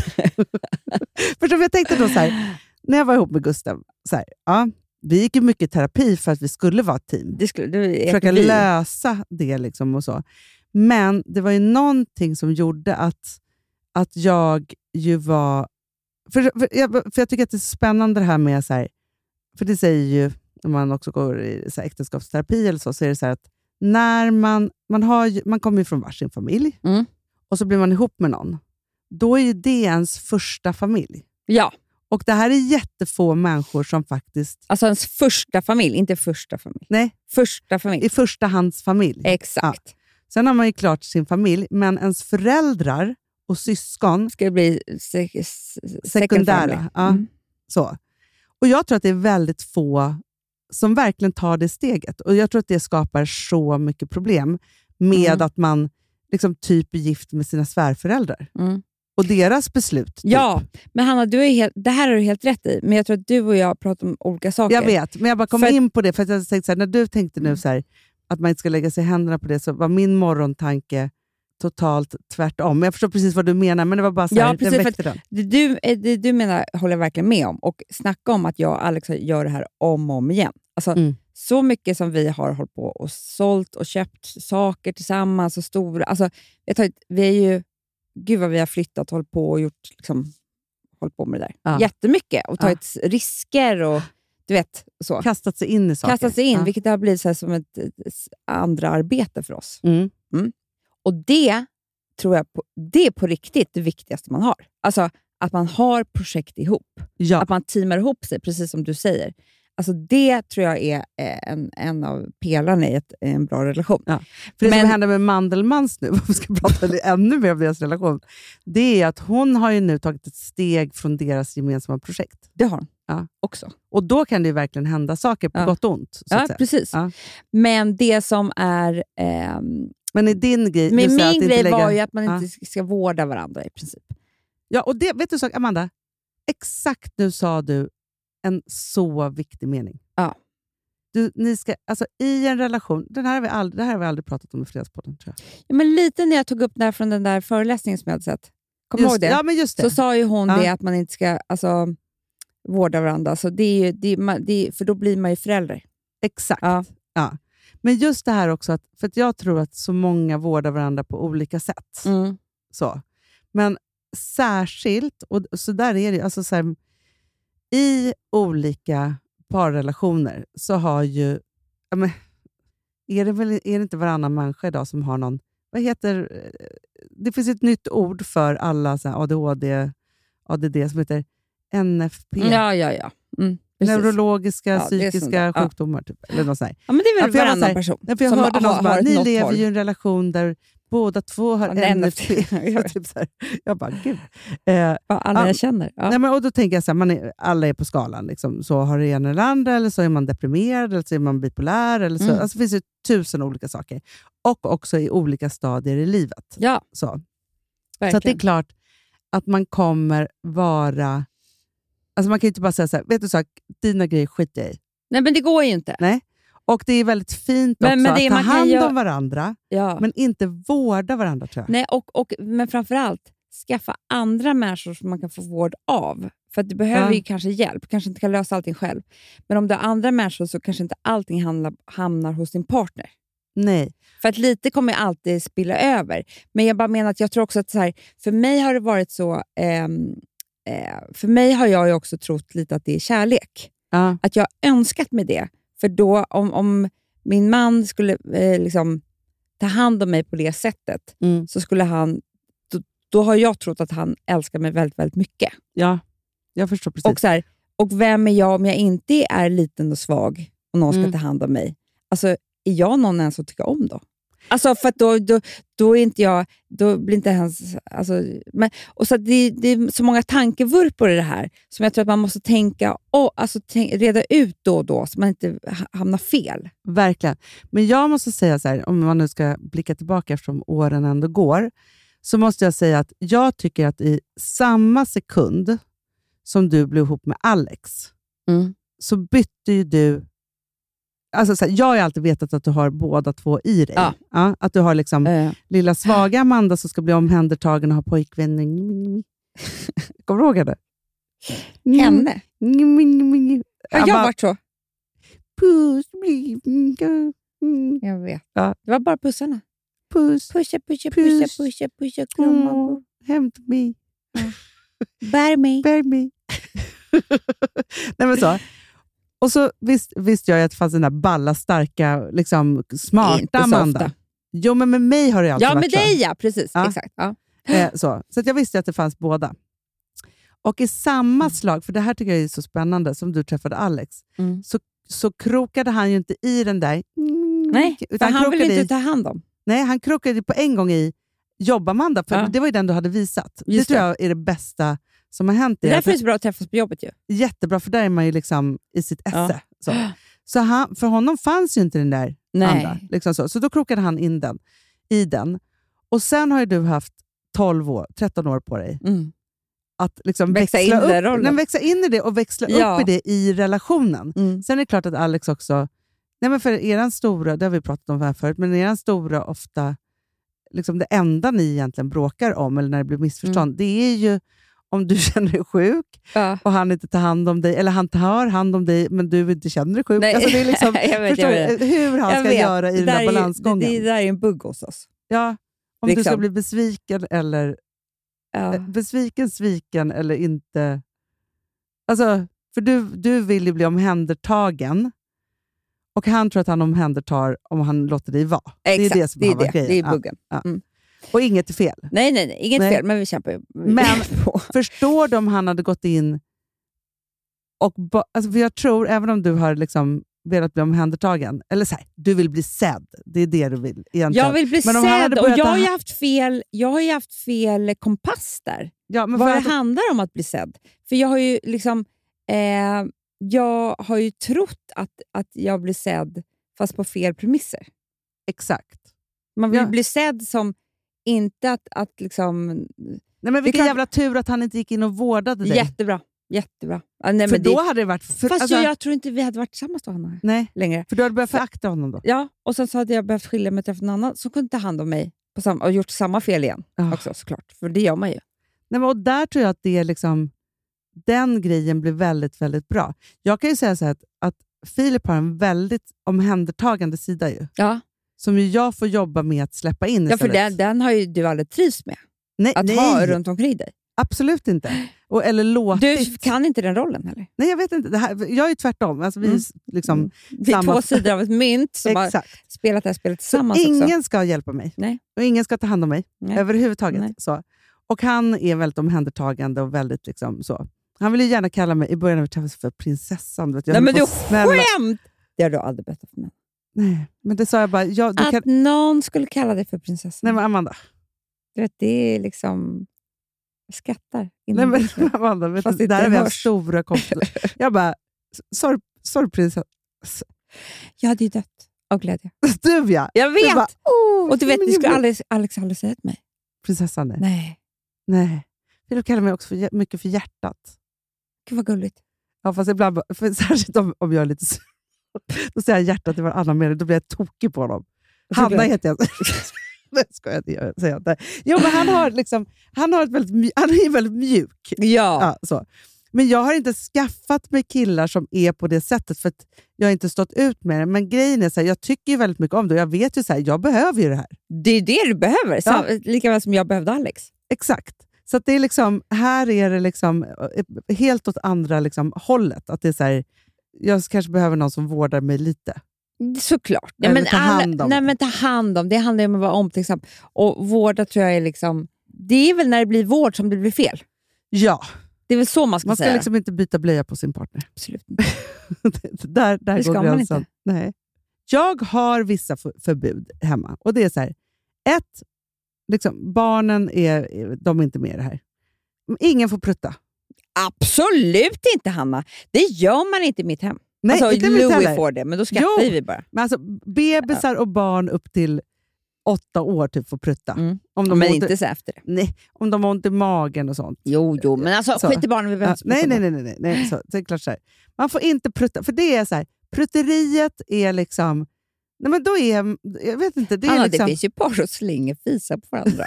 Förstår du, jag tänkte då så här, när jag var ihop med Gustav, så här, ja, vi gick ju mycket i terapi för att vi skulle vara ett team. Det skulle, det är Försöka vi. lösa det liksom och så. Men det var ju någonting som gjorde att, att jag ju var... För, för, jag, för jag tycker att det är så spännande det här med, så här, för det säger ju, när man också går i så här, äktenskapsterapi eller så, så är det så här att när man, man, har, ju- man kommer ju från varsin familj Mm. och så blir man ihop med någon, då är ju det ens första familj. Ja, Och det här är jättefå människor som faktiskt, alltså ens första familj, inte första familj. nej, Första familj. i första hands familj. Exakt. Sen har man ju klart sin familj, men ens föräldrar och syskon, Ska det bli se- s- second sekundära. family. Ja, Mm. så. Och jag tror att det är väldigt få som verkligen tar det steget. Och jag tror att det skapar så mycket problem med Mm. att man liksom typ är gift med sina svärföräldrar. Mm. Och deras beslut. Typ. Ja, men Hanna, du är helt, det här har du helt rätt i. Men jag tror att du och jag pratar om olika saker. Jag vet, men jag bara kom För att- in på det för att jag tänkte så här, när du tänkte nu så här, att man inte ska lägga sig i händerna på det, så var min morgontanke totalt tvärtom. Jag förstår precis vad du menar, men det var bara så här, Ja, den precis, för väckte den. Det du, eh, det du menar håller jag verkligen med om. Och snacka om att jag och Alex gör det här om och om igen. Alltså, Mm. så mycket som vi har hållit på och sålt och köpt saker tillsammans och stora. Alltså, jag tar, vi är ju, gud vad vi har flyttat och hållit på och gjort, liksom, hållit på med det där. Ja. Jättemycket. Och tagit risker och du vet, så. Kastat sig in i saker. Kastat sig in, Ja. vilket har blivit så här som ett, ett andra arbete för oss. Mm. Och det tror jag på, det är på riktigt det viktigaste man har. Alltså att man har projekt ihop. Ja. Att man teamar ihop sig, precis som du säger. Alltså det tror jag är eh, en, en av pelarna i ett, en bra relation. Ja. För det Men- som händer med Mandelmans nu, om vi ska prata li- ännu mer om deras relation, det är att hon har ju nu tagit ett steg från deras gemensamma projekt. Det har hon Ja. också. Och då kan det ju verkligen hända saker på Ja. gott och ont. Så Ja, att säga. precis. Ja. Men det som är... ehm, Men i din grej... men just det, att min inte grej lägga- var ju att man Ja. inte ska vårda varandra i princip. Ja, och det, vet du sak, Amanda? Exakt nu sa du en så viktig mening. Ja. Du, ni ska, alltså, i en relation, den här har vi aldrig, det här har vi aldrig pratat om i Fredagspodden, tror jag. Ja, men lite när jag tog upp det här från den där föreläsningen som jag hade sett. Kommer du Just- ihåg det? Ja, men just det. Så sa ju hon Ja. det att man inte ska alltså, vårda varandra. Så det är ju, det är, man- det är, för då blir man ju förälder. Exakt. Ja. Ja. Men just det här också, att, för att jag tror att så många vårdar varandra på olika sätt. Mm. Så. Men särskilt, och så där är det, alltså så här, i olika parrelationer så har ju, ja, men, är det väl är det inte varannan människa idag som har någon, vad heter, det finns ett nytt ord för alla så här, A D H D, A D D som heter N F P. Ja, ja, ja. Mm, precis. Neurologiska, Ja, det är sånt psykiska där. Ja. sjukdomar. Typ, eller något sånt här. Ja, men det är Ja, väl för jag var varannan så här- person Nej, för jag som hörde någon har, som bara, har ett ni något lever håll. ju i en relation där båda två har Ja, N N F F P. P. Jag, typ så här, jag bara, gud. Eh, Alla ja, jag känner. Ja. nej, men, och då tänker jag så här, man är, alla är på skalan. Liksom. Så har det ena eller andra, eller så är man deprimerad, eller så är man bipolär. Eller så. Mm. Alltså, det finns ju tusen olika saker. Och också i olika stadier i livet. Ja, Så, så verkligen. att det är klart att man kommer vara... Alltså man kan ju inte bara säga så här, vet du så, dina grejer skiter jag i. Nej, men det går ju inte. Nej. Och det är väldigt fint Men- också men det att ta man kan hand göra- om varandra, Ja. men inte vårda varandra, tror jag. Nej, och, och, men framförallt skaffa andra människor som man kan få vård av. För att du behöver Ja. ju kanske hjälp. Kanske inte kan lösa allting själv. Men om du har andra människor så kanske inte allting hamnar, hamnar hos din partner. Nej. För att lite kommer alltid spilla över. Men jag bara menar att jag tror också att så här, för mig har det varit så... ehm, eh, för mig har jag ju också trott lite att det är kärlek. Ja. Att jag har önskat mig det. För då om, om min man skulle eh, liksom ta hand om mig på det sättet Mm. så skulle han... Då, då har jag trott att han älskar mig väldigt, väldigt mycket. Ja, jag förstår precis. Och, så här, och vem är jag om jag inte är liten och svag och någon ska Mm. ta hand om mig? Alltså, är jag någon ens att tycka om då? Alltså, för att då, då, då är inte jag... Då blir inte hans... Alltså, men, och så att det, det är så många tankevurpor i det här som jag tror att man måste tänka och alltså, tänk, reda ut då och då så man inte ha- hamnar fel. Verkligen. Men jag måste säga så här, om man nu ska blicka tillbaka eftersom åren ändå går, så måste jag säga att jag tycker att i samma sekund som du blev ihop med Alex, Mm. så bytte ju du... Alltså så här, jag har ju alltid vetat att du har båda två i dig. Ja. Ja, att du har liksom Eh, lilla svaga Amanda som ska bli omhändertagen och ha pojkvän. Kommer du ihåg henne? henne? Har jag bara, varit så? puss, puss, Jag vet. Ja. Det var bara pussarna. puss, Pusha, pusha, Puss. pusha, pusha, pusha, krama, åh, hämta mig, bär mig. bär mig. Nej, men så. Och så visst, visste jag att det fanns den där balla, starka, liksom, smarta Inte så Amanda. ofta. Jo, men med mig har det alltid Ja, varit med så. dig ja. Precis. Ja. Exakt. Ja. Eh, så. så att jag visste att det fanns båda. Och i samma slag, för det här tycker jag är så spännande, som du träffade Alex, Mm. så, så krokade han ju inte i den där. Nej, för utan han vill krokade inte i, ta hand om. nej, han krokade på en gång i jobba-Amanda, för Ja. det var ju den du hade visat. Just det tror det. jag är det bästa som har hänt. Det är i därför det är så bra att träffas på jobbet ju. Jättebra, för där är man ju liksom i sitt esse. Ja. Så, så han, för honom fanns ju inte den där Nej. andra. Liksom så. så då krokade han in den, i den. Och sen har ju du haft tolv år, tretton år på dig Mm. att liksom Växa växla, in i den upp, rollen. nej, växa in i det och växla Ja. upp i det i relationen. Mm. Sen är det klart att Alex också... Nej, men för eran stora, det har vi pratat om här förut, men eran stora ofta... Liksom det enda ni egentligen bråkar om, eller när det blir missförstånd, det är ju om du känner dig sjuk Ja. och han inte tar hand om dig, eller han tar hand om dig men du inte känner dig sjuk. Nej. Alltså det är liksom, Jag vet, förstår jag vet. du hur han Jag ska vet. göra i Det den där är ju- balansgången. Det, det där är en bugg hos oss. Ja, om du ska Liksom. bli besviken eller Ja. eh, besviken, sviken eller inte. Alltså, för du, du vill ju bli omhändertagen och han tror att han omhändertar om han låter dig vara. Exakt, det är det som det har är, varit det. grejen. Det är Ja, buggen. ja. Mm. Och inget är fel. Nej, nej, nej. Inget Nej. fel, men vi kämpar ju Men- på. Förstår du om han hade gått in och... Ba, alltså för jag tror, även om du har liksom velat bli omhändertagen, eller så här, du vill bli sedd. Det är det du vill egentligen. Jag vill bli Men om han hade sedd och börjat jag ta- har, ju haft fel, jag har ju haft fel kompass där. Ja, men Vad för det att, handlar om att bli sedd. För jag har ju liksom eh, jag har ju trott att, att jag blir sedd fast på fel premisser. exakt. Man vill Ja. bli sedd som inte att, att liksom... Nej, men vilken klart- jävla tur att han inte gick in och vårdade dig. Jättebra. Jättebra. Ja, nej, för men då det, hade det varit... För, fast alltså, jag, jag tror inte vi hade varit tillsammans då, Hanna, nej, längre. för du hade börjat förakta honom då. Ja, och sen så hade jag behövt skilja mig till någon annan som kunde ta hand om mig på samma, och gjort samma fel igen Ja. också såklart. För det gör man ju. Nej, men, och där tror jag att det är liksom, den grejen blir väldigt, väldigt bra. Jag kan ju säga så här att, att Filip har en väldigt omhändertagande sida ju, Ja, som ju jag får jobba med att släppa in ja för istället. den, den har ju du aldrig trivs med. nej, Att nej, ha runt omkring dig. absolut inte. Och, eller låtit. Du kan inte den rollen heller. Nej, jag vet inte. Det här, jag är ju tvärtom. Alltså, vi är Mm. liksom, Mm. Vi är samma- två sidor av ett mynt som har exakt. spelat det här spelet Så tillsammans ingen också. ska hjälpa mig. Nej. Och ingen ska ta hand om mig. Nej. Överhuvudtaget. Nej. Så. Och han är väldigt omhändertagande och väldigt liksom så. Han ville ju gärna kalla mig i början när vi träffades för prinsessan. Vet, jag Nej, höll men på du att snälla- skämt! Det har du aldrig berättat för mig. Nej, men det sa jag bara. Jag, du att kan... någon skulle kalla dig för prinsessan. Nej, men Amanda. Du vet, det är liksom... Jag skrattar. Nej, men Amanda, vet du, det där är vi hörs. stora kompisar. Jag bara, sorry, sorry prinsessa. Jag hade ju dött av glädje. Du ja. Jag vet! Bara, oh, och du vet, men det skulle jag- Alex, Alex aldrig säga till mig. Prinsessan, nej. Nej. Nej. Vill kallar mig också för, hjär- mycket för hjärtat. Gud vad gulligt. Ja, fast ibland, för särskilt om, om jag är lite sur, då säger jag hjärtat till varannan mening, då blir jag tokig på honom. Hanna heter jag. Nej, ska jag inte göra- säga inte. Jo, men han har liksom, han har ett väldigt, mj- han är väldigt mjuk. Ja. Ja, så. Men jag har inte skaffat mig killar som är på det sättet, för att jag har inte stått ut med det. Men grejen är så här, jag tycker ju väldigt mycket om det och jag vet ju så här, jag behöver ju det här. Det är det du behöver. Ja. Ja. Lika väl som jag behövde Alex. Exakt. Så att det är liksom, här är det liksom eh, helt åt andra liksom hållet. Att det är så här, jag kanske behöver någon som vårdar mig lite. Såklart. Ja, Eller men ta hand om nej, det. men ta hand om. Det handlar ju om att vara omtänksam. Och vårda tror jag är liksom... Det är väl när det blir vård som det blir fel. Ja, Det är väl så man ska, man ska säga. liksom inte byta blöja på sin partner. Absolut inte. där där Det ska går man gränsen. inte. Nej. Jag har vissa för, förbud hemma. Och det är så här, ett, liksom, barnen är, de är inte med i det här. Ingen får prutta. Absolut inte, Hanna. Det gör man inte i mitt hem. Nej, alltså, inte mitt Louis heller. får det, men då skrattar Jo. vi bara. Men alltså, bebisar och barn upp till åtta år typ får prutta. Mm. Om de Men har ont i- inte så efter det. Nej, om de har ont i magen och sånt. Jo, jo, men alltså Så. skit i barnen. Vi behöver Ja, inte nej, prata nej, om nej. nej, nej. Så, så är det klart så här. Man får inte prutta, för det är så här, prutteriet är liksom... Nej, men då är... Jag vet inte, det det. är Hanna, liksom... det finns ju par som slänger fisar på varandra.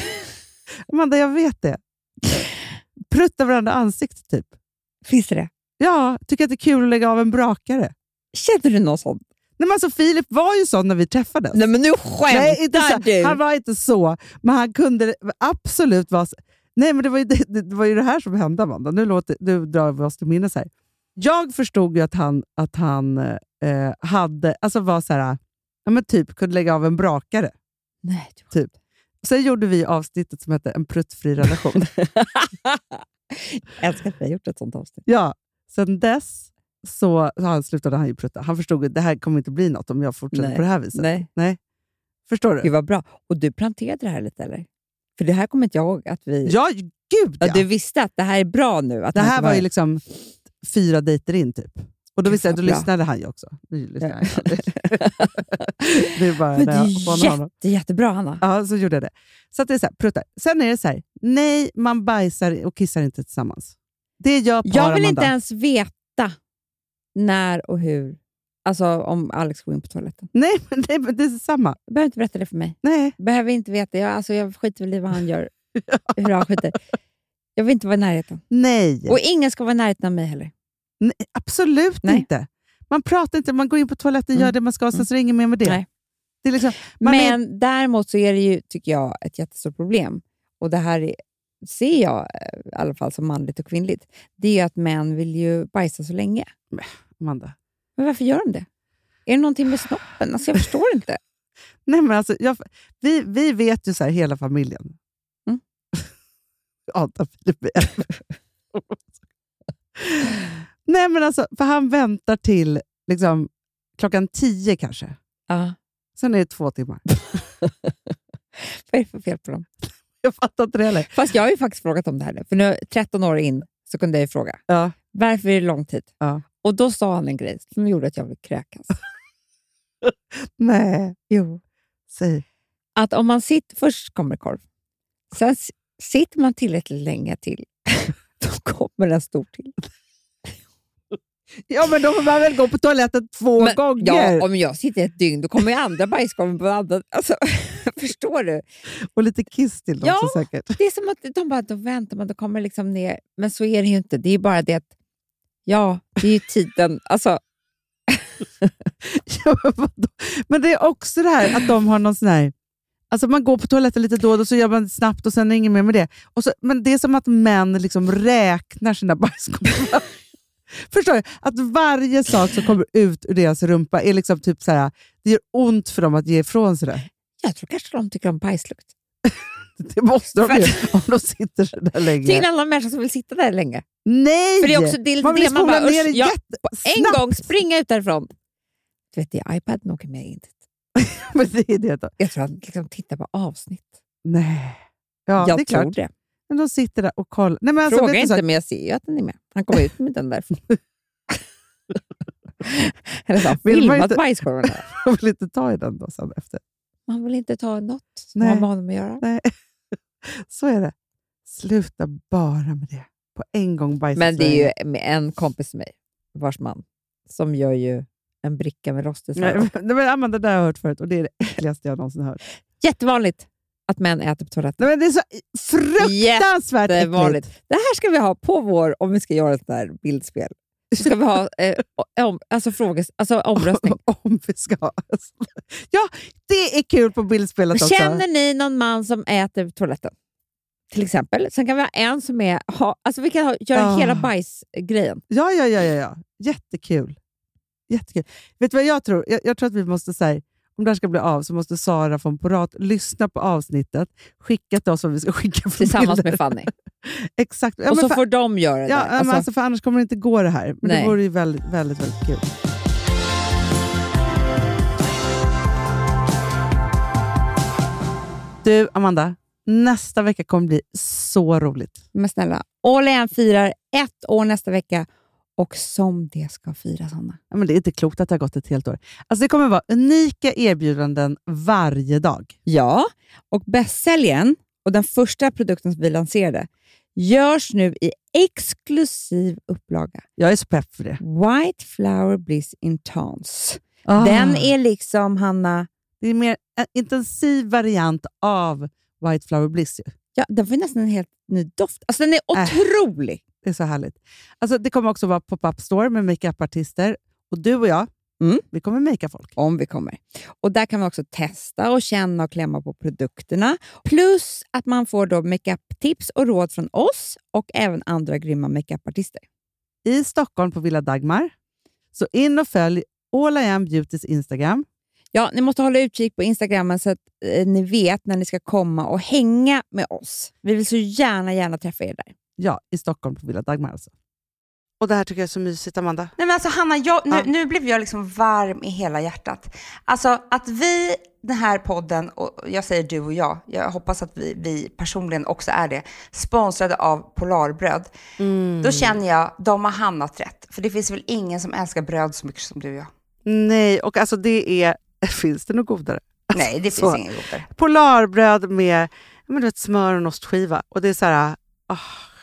Amanda, jag vet det. Prutta varandra i ansiktet typ. Finns det det? Ja, tycker att det är kul att lägga av en brakare. Känner du någon sån? Nej, men alltså, Filip var ju sån när vi träffades. Nej, men nu skämtar Nej, inte så. du. Han var inte så, men han kunde absolut vara så. Nej, men det var ju det, det var ju det här som hände, Amanda. Nu, låter, nu drar vi oss till minnes här. Jag förstod ju att han, att han eh, hade, alltså var så här, ja, men typ kunde lägga av en brakare. Nej, du... Typ. Sen gjorde vi avsnittet som hette En pruttfri relation. Jag älskar att vi har gjort ett sånt avsnitt. Ja, sen dess så, så han slutade han ju prutta. Han förstod att det här kommer inte bli något om jag fortsätter Nej. på det här viset. Nej. Nej. Förstår du? Gud vad bra. Och du planterade det här lite, eller? För det här kommer inte jag ihåg att vi... Ja, gud ja. Att du visste att det här är bra nu. Att Det man här ska var vara- ju liksom fyra dejter in typ. Och då Gud, visste jag, då vad bra. lyssnade han ju också. Nu lyssnar Ja. han aldrig. Det är bara Men det när jag är hånar honom. jätte, jättebra, Hanna. Ja, så gjorde jag det. Så att det är så här, pruttar. Sen är det så här, nej, man bajsar och kissar inte tillsammans. Det gör par, Jag vill Amanda. inte ens veta när och hur. Alltså om Alex går in på toaletten. Nej, men det, men det är samma. Jag behöver inte berätta det för mig. Nej. Behöver inte veta. Jag, alltså, jag skiter väl i vad han gör. Hur han skiter. Jag vill inte vara i närheten. Nej. Och ingen ska vara i närheten av mig heller. Nej, absolut Nej. inte. Man pratar inte, man går in på toaletten, Mm. gör det man ska, sen så är det inget mer med det. Nej. Det är liksom, man är, Men däremot så är det ju, tycker jag, ett jättestort problem. Och det här är, ser jag eh, i alla fall som manligt och kvinnligt. Det är ju att män vill ju bajsa så länge. Amanda. Men varför gör de det? Är det någonting med snoppen? Alltså jag förstår inte. Nej, men alltså, jag, vi, vi vet ju så här, hela familjen. Mm. Adam Filip är. Nej, men alltså, för han väntar till liksom, klockan tio kanske. Ja. Sen är det två timmar. Vad är det för fel på dem? Jag fattar inte det heller. Fast jag har ju faktiskt frågat om det här nu. För nu, tretton år in, så kunde jag ju fråga. Ja. Varför är det lång tid? Ja. Och då sa han en grej som gjorde att jag ville kräkas. Nej, Jo. säg. Att om man sitter... Först kommer korv. Sen s- sitter man tillräckligt länge till. Då kommer en stor till. Ja, men då får man väl gå på toaletten två Men, gånger. ja, om jag sitter ett dygn, då kommer ju andra bajskorven på andra. Alltså, förstår du? Och lite kiss till dem Ja. så säkert. Det är som att de bara, då väntar man, då kommer liksom ner. Men så är det ju inte. Det är bara det att, ja, det är ju tiden. Alltså, Ja, men, vadå? Men det är också det här att de har någon sån här... Alltså man går på toaletten lite då och då, så gör man snabbt och sen är det inget mer med det. Och så, men det är som att män liksom räknar sina bajskorvar. Förstår du? Att varje sak som kommer ut ur deras rumpa är liksom typ så här, det gör ont för dem att ge ifrån sig det. jag tror kanske de tycker om bajslukt. Det måste de ju om de sitter så där länge. Till alla människor som vill sitta där länge. Nej! För det är också det, man vill det man spola bara, ner det usch, ja, jätte... En snabbt. gång springa ut därifrån. Du vet, det är iPaden åker med in dit. Men det är det då. Jag tror att liksom titta på avsnitt. Nej. Ja, jag det är tror klart. det. Men de sitter där och kollar. Nej, men alltså, Fråga vet du inte, så... men jag ser ju att den är med. Han kommer ut med den därifrån. Eller så, Vill man filmat inte- bajskorven där. Man vill inte ta i den då sen efter. Man vill inte ta något som Nej. har med honom att göra. Nej. Så är det. Sluta bara med det. På en gång bajsa. Men det är ju med en kompis med mig, vars man, som gör ju en bricka med rostisar. Nej, men, men Amanda, det har jag hört förut och det är det äckligaste jag någonsin hört. Jättevanligt att män äter på toaletten. Nej, men det är så fruktansvärt äckligt. Jättevanligt. Det här ska vi ha på vår, om vi ska göra ett där bildspel. Så ska vi ha eh, om, alltså fråges, alltså omröstning. Om vi ska ha. Ja, det är kul på bildspelet också. Känner ni någon man som äter på toaletten? Till exempel. Sen kan vi ha en som är... Ha, alltså vi kan ha, göra Oh. hela bajsgrejen. Ja, ja, ja, ja, ja. Jättekul. Jättekul. Vet du vad jag tror? Jag, jag tror att vi måste säga, om det här ska bli av så måste Sara från Porat lyssna på avsnittet, skicka till oss vad vi ska skicka för Tillsammans bilder. med Fanny. Exakt. Ja, Och men så för, får de göra det ja, där. alltså, Alltså, alltså, för annars kommer det inte gå det här. Men Nej. det vore ju väldigt, väldigt, väldigt kul. Du, Amanda, nästa vecka kommer bli så roligt. men snälla, All In firar ett år nästa vecka. Och som det ska firas, Hanna. Ja, men det är inte klokt att det har gått ett helt år. Alltså det kommer vara unika erbjudanden varje dag. Ja, och bästsäljen och den första produkten som vi lanserade görs nu i exklusiv upplaga. Jag är så pepp för det. White Flower Bliss Intense. Ah. Den är liksom, Hanna... Det är mer en intensiv variant av White Flower Bliss. Ju. Ja, den får nästan en helt ny doft. Alltså den är Äh. otrolig. Det är så härligt. Alltså, det kommer också vara pop-up store med makeup-artister. Och du och jag, Mm. vi kommer makea folk. Om vi kommer. Och där kan man också testa och känna och klämma på produkterna. Plus att man får då makeup-tips och råd från oss och även andra grymma makeup-artister. I Stockholm på Villa Dagmar. Så in och följ All I Am Beautys Instagram. Ja, ni måste hålla utkik på Instagrammen så att eh, ni vet när ni ska komma och hänga med oss. Vi vill så gärna, gärna träffa er där. Ja, i Stockholm på Villa Dagmar alltså. Och det här tycker jag är så mysigt, Amanda. Nej men alltså Hanna, jag, nu, Ja. nu blev jag liksom varm i hela hjärtat. Alltså att vi, den här podden, och jag säger du och jag, jag hoppas att vi, vi personligen också är det, sponsrade av Polarbröd. Mm. Då känner jag, de har hamnat rätt. För det finns väl ingen som älskar bröd så mycket som du och jag. Nej, och alltså det är... Finns det något godare? Nej, det finns Så. ingen godare. Polarbröd med men du vet, smör och en ostskiva. Och det är så här... Oh,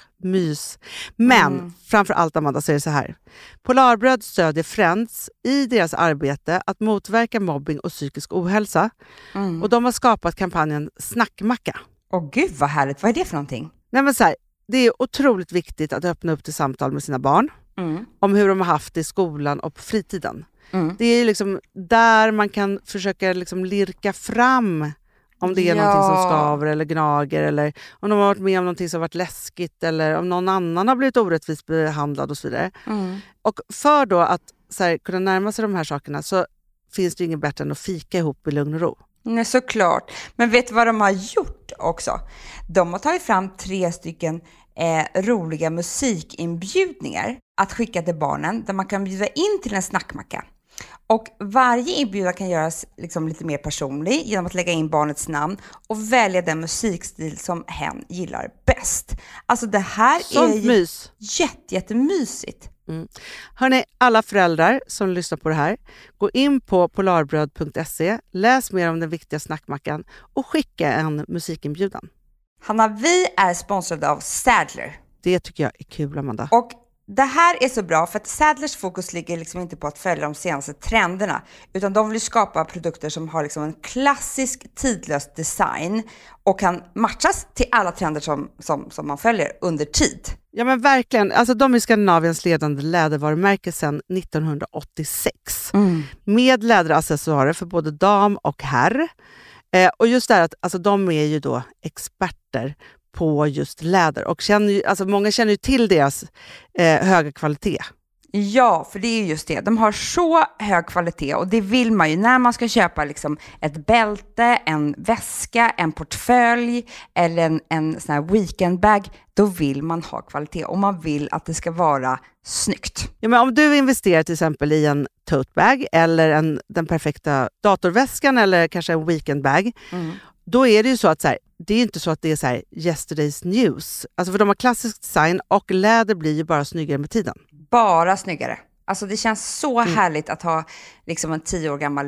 mys. Men Mm. framför allt, Amanda, så är det så här. Polarbröd stödjer Friends i deras arbete att motverka mobbing och psykisk ohälsa. Mm. Och de har skapat kampanjen Snackmacka. Åh gud vad härligt, vad är det för någonting? Nej, men så här, det är otroligt viktigt att öppna upp till samtal med sina barn Mm. om hur de har haft det i skolan och på fritiden. Mm. Det är ju liksom där man kan försöka liksom lirka fram om det är Ja. någonting som skaver eller gnager, eller om de har varit med om någonting som har varit läskigt, eller om någon annan har blivit orättvist behandlad och så vidare. Mm. Och för då att så här, kunna närma sig de här sakerna så finns det inget bättre än att fika ihop i lugn och ro. Nej, såklart. Men vet du vad de har gjort också? De har tagit fram tre stycken eh, roliga musikinbjudningar att skicka till barnen där man kan bjuda in till en snackmacka. Och varje inbjudan kan göras liksom lite mer personlig genom att lägga in barnets namn och välja den musikstil som hen gillar bäst. Alltså det här Sånt är ju mys. jätte, jättemysigt. Mm. Hörrni, alla föräldrar som lyssnar på det här, gå in på polarbröd punkt se, läs mer om den viktiga snackmackan och skicka en musikinbjudan. Hanna, vi är sponsrade av Sadler. Det tycker jag är kul, Amanda. Och det här är så bra för att Sadlers fokus ligger liksom inte på att följa de senaste trenderna, utan de vill skapa produkter som har liksom en klassisk tidlös design och kan matchas till alla trender som, som, som man följer under tid. Ja, men verkligen. Alltså, de är Skandinaviens ledande lädervarumärke sedan nittonhundraåttiosex. Mm. Med läderaccessoarer för både dam och herr. Eh, och just det här att alltså, de är ju då experter på just läder. Och känner ju, alltså, många känner ju till deras eh, höga kvalitet. Ja, för det är ju just det. De har så hög kvalitet och det vill man ju när man ska köpa liksom ett bälte, en väska, en portfölj eller en, en sån här weekendbag. Då vill man ha kvalitet och man vill att det ska vara snyggt. Ja, men om du investerar till exempel i en tote bag eller en, den perfekta datorväskan eller kanske en weekendbag, mm. då är det ju så att så här, det är inte så att det är så här yesterday's news. Alltså för de har klassisk design och läder blir ju bara snyggare med tiden. Bara snyggare. Alltså det känns så mm. härligt att ha liksom en tio år gammal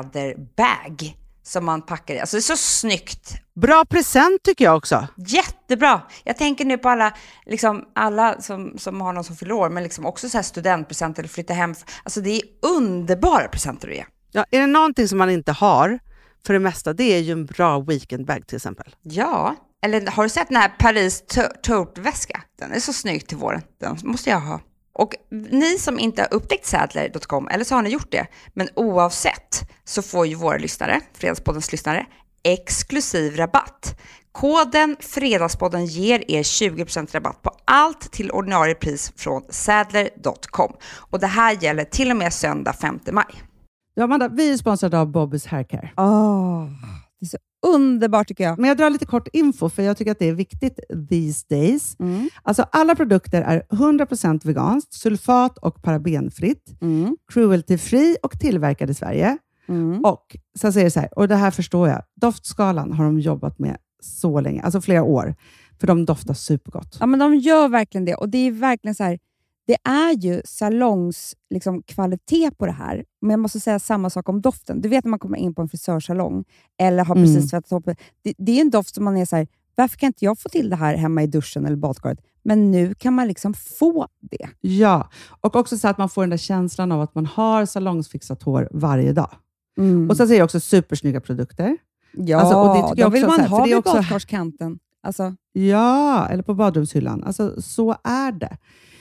läderbag som man packar i. Alltså det är så snyggt. Bra present tycker jag också. Jättebra. Jag tänker nu på alla, liksom, alla som, som har någon som fyller år, men liksom också så här studentpresent eller flytta hem. Alltså det är underbara presenter att ge. Ja, är det någonting som man inte har för det mesta, det är ju en bra weekendbag till exempel. Ja, eller har du sett den här Paris tote-väska? Den är så snygg till våren. Den måste jag ha. Och ni som inte har upptäckt Sadler punkt com, eller så har ni gjort det, men oavsett så får ju våra lyssnare, Fredagspoddens lyssnare, exklusiv rabatt. Koden Fredagspodden ger er tjugo procent rabatt på allt till ordinarie pris från Sadler punkt com. Och det här gäller till och med söndag femte maj. Ja, Amanda, vi är sponsrade av Bobby's Haircare. Oh, det är så underbart tycker jag. Men jag drar lite kort info för jag tycker att det är viktigt these days. Mm. Alltså alla produkter är hundra procent veganskt, sulfat och parabenfritt, mm. cruelty-free och tillverkad i Sverige. Mm. Och så säger det så här, och det här förstår jag, doftskalan har de jobbat med så länge, alltså flera år, för de doftar supergott. Ja, men de gör verkligen det och det är verkligen så här, det är ju salongs liksom, kvalitet på det här. Men jag måste säga samma sak om doften. Du vet när man kommer in på en frisörsalong eller har precis mm. tvättat upp. Det, det är en doft som man är så här, varför kan inte jag få till det här hemma i duschen eller badkaret? Men nu kan man liksom få det. Ja, och också så att man får den där känslan av att man har salongsfixat hår varje dag. Mm. Och så säger jag också supersnygga produkter. Ja, alltså, och det tycker då jag vill också, man här, ha vid också... badkarskanten. Alltså. Ja, eller på badrumshyllan. Alltså, så är det.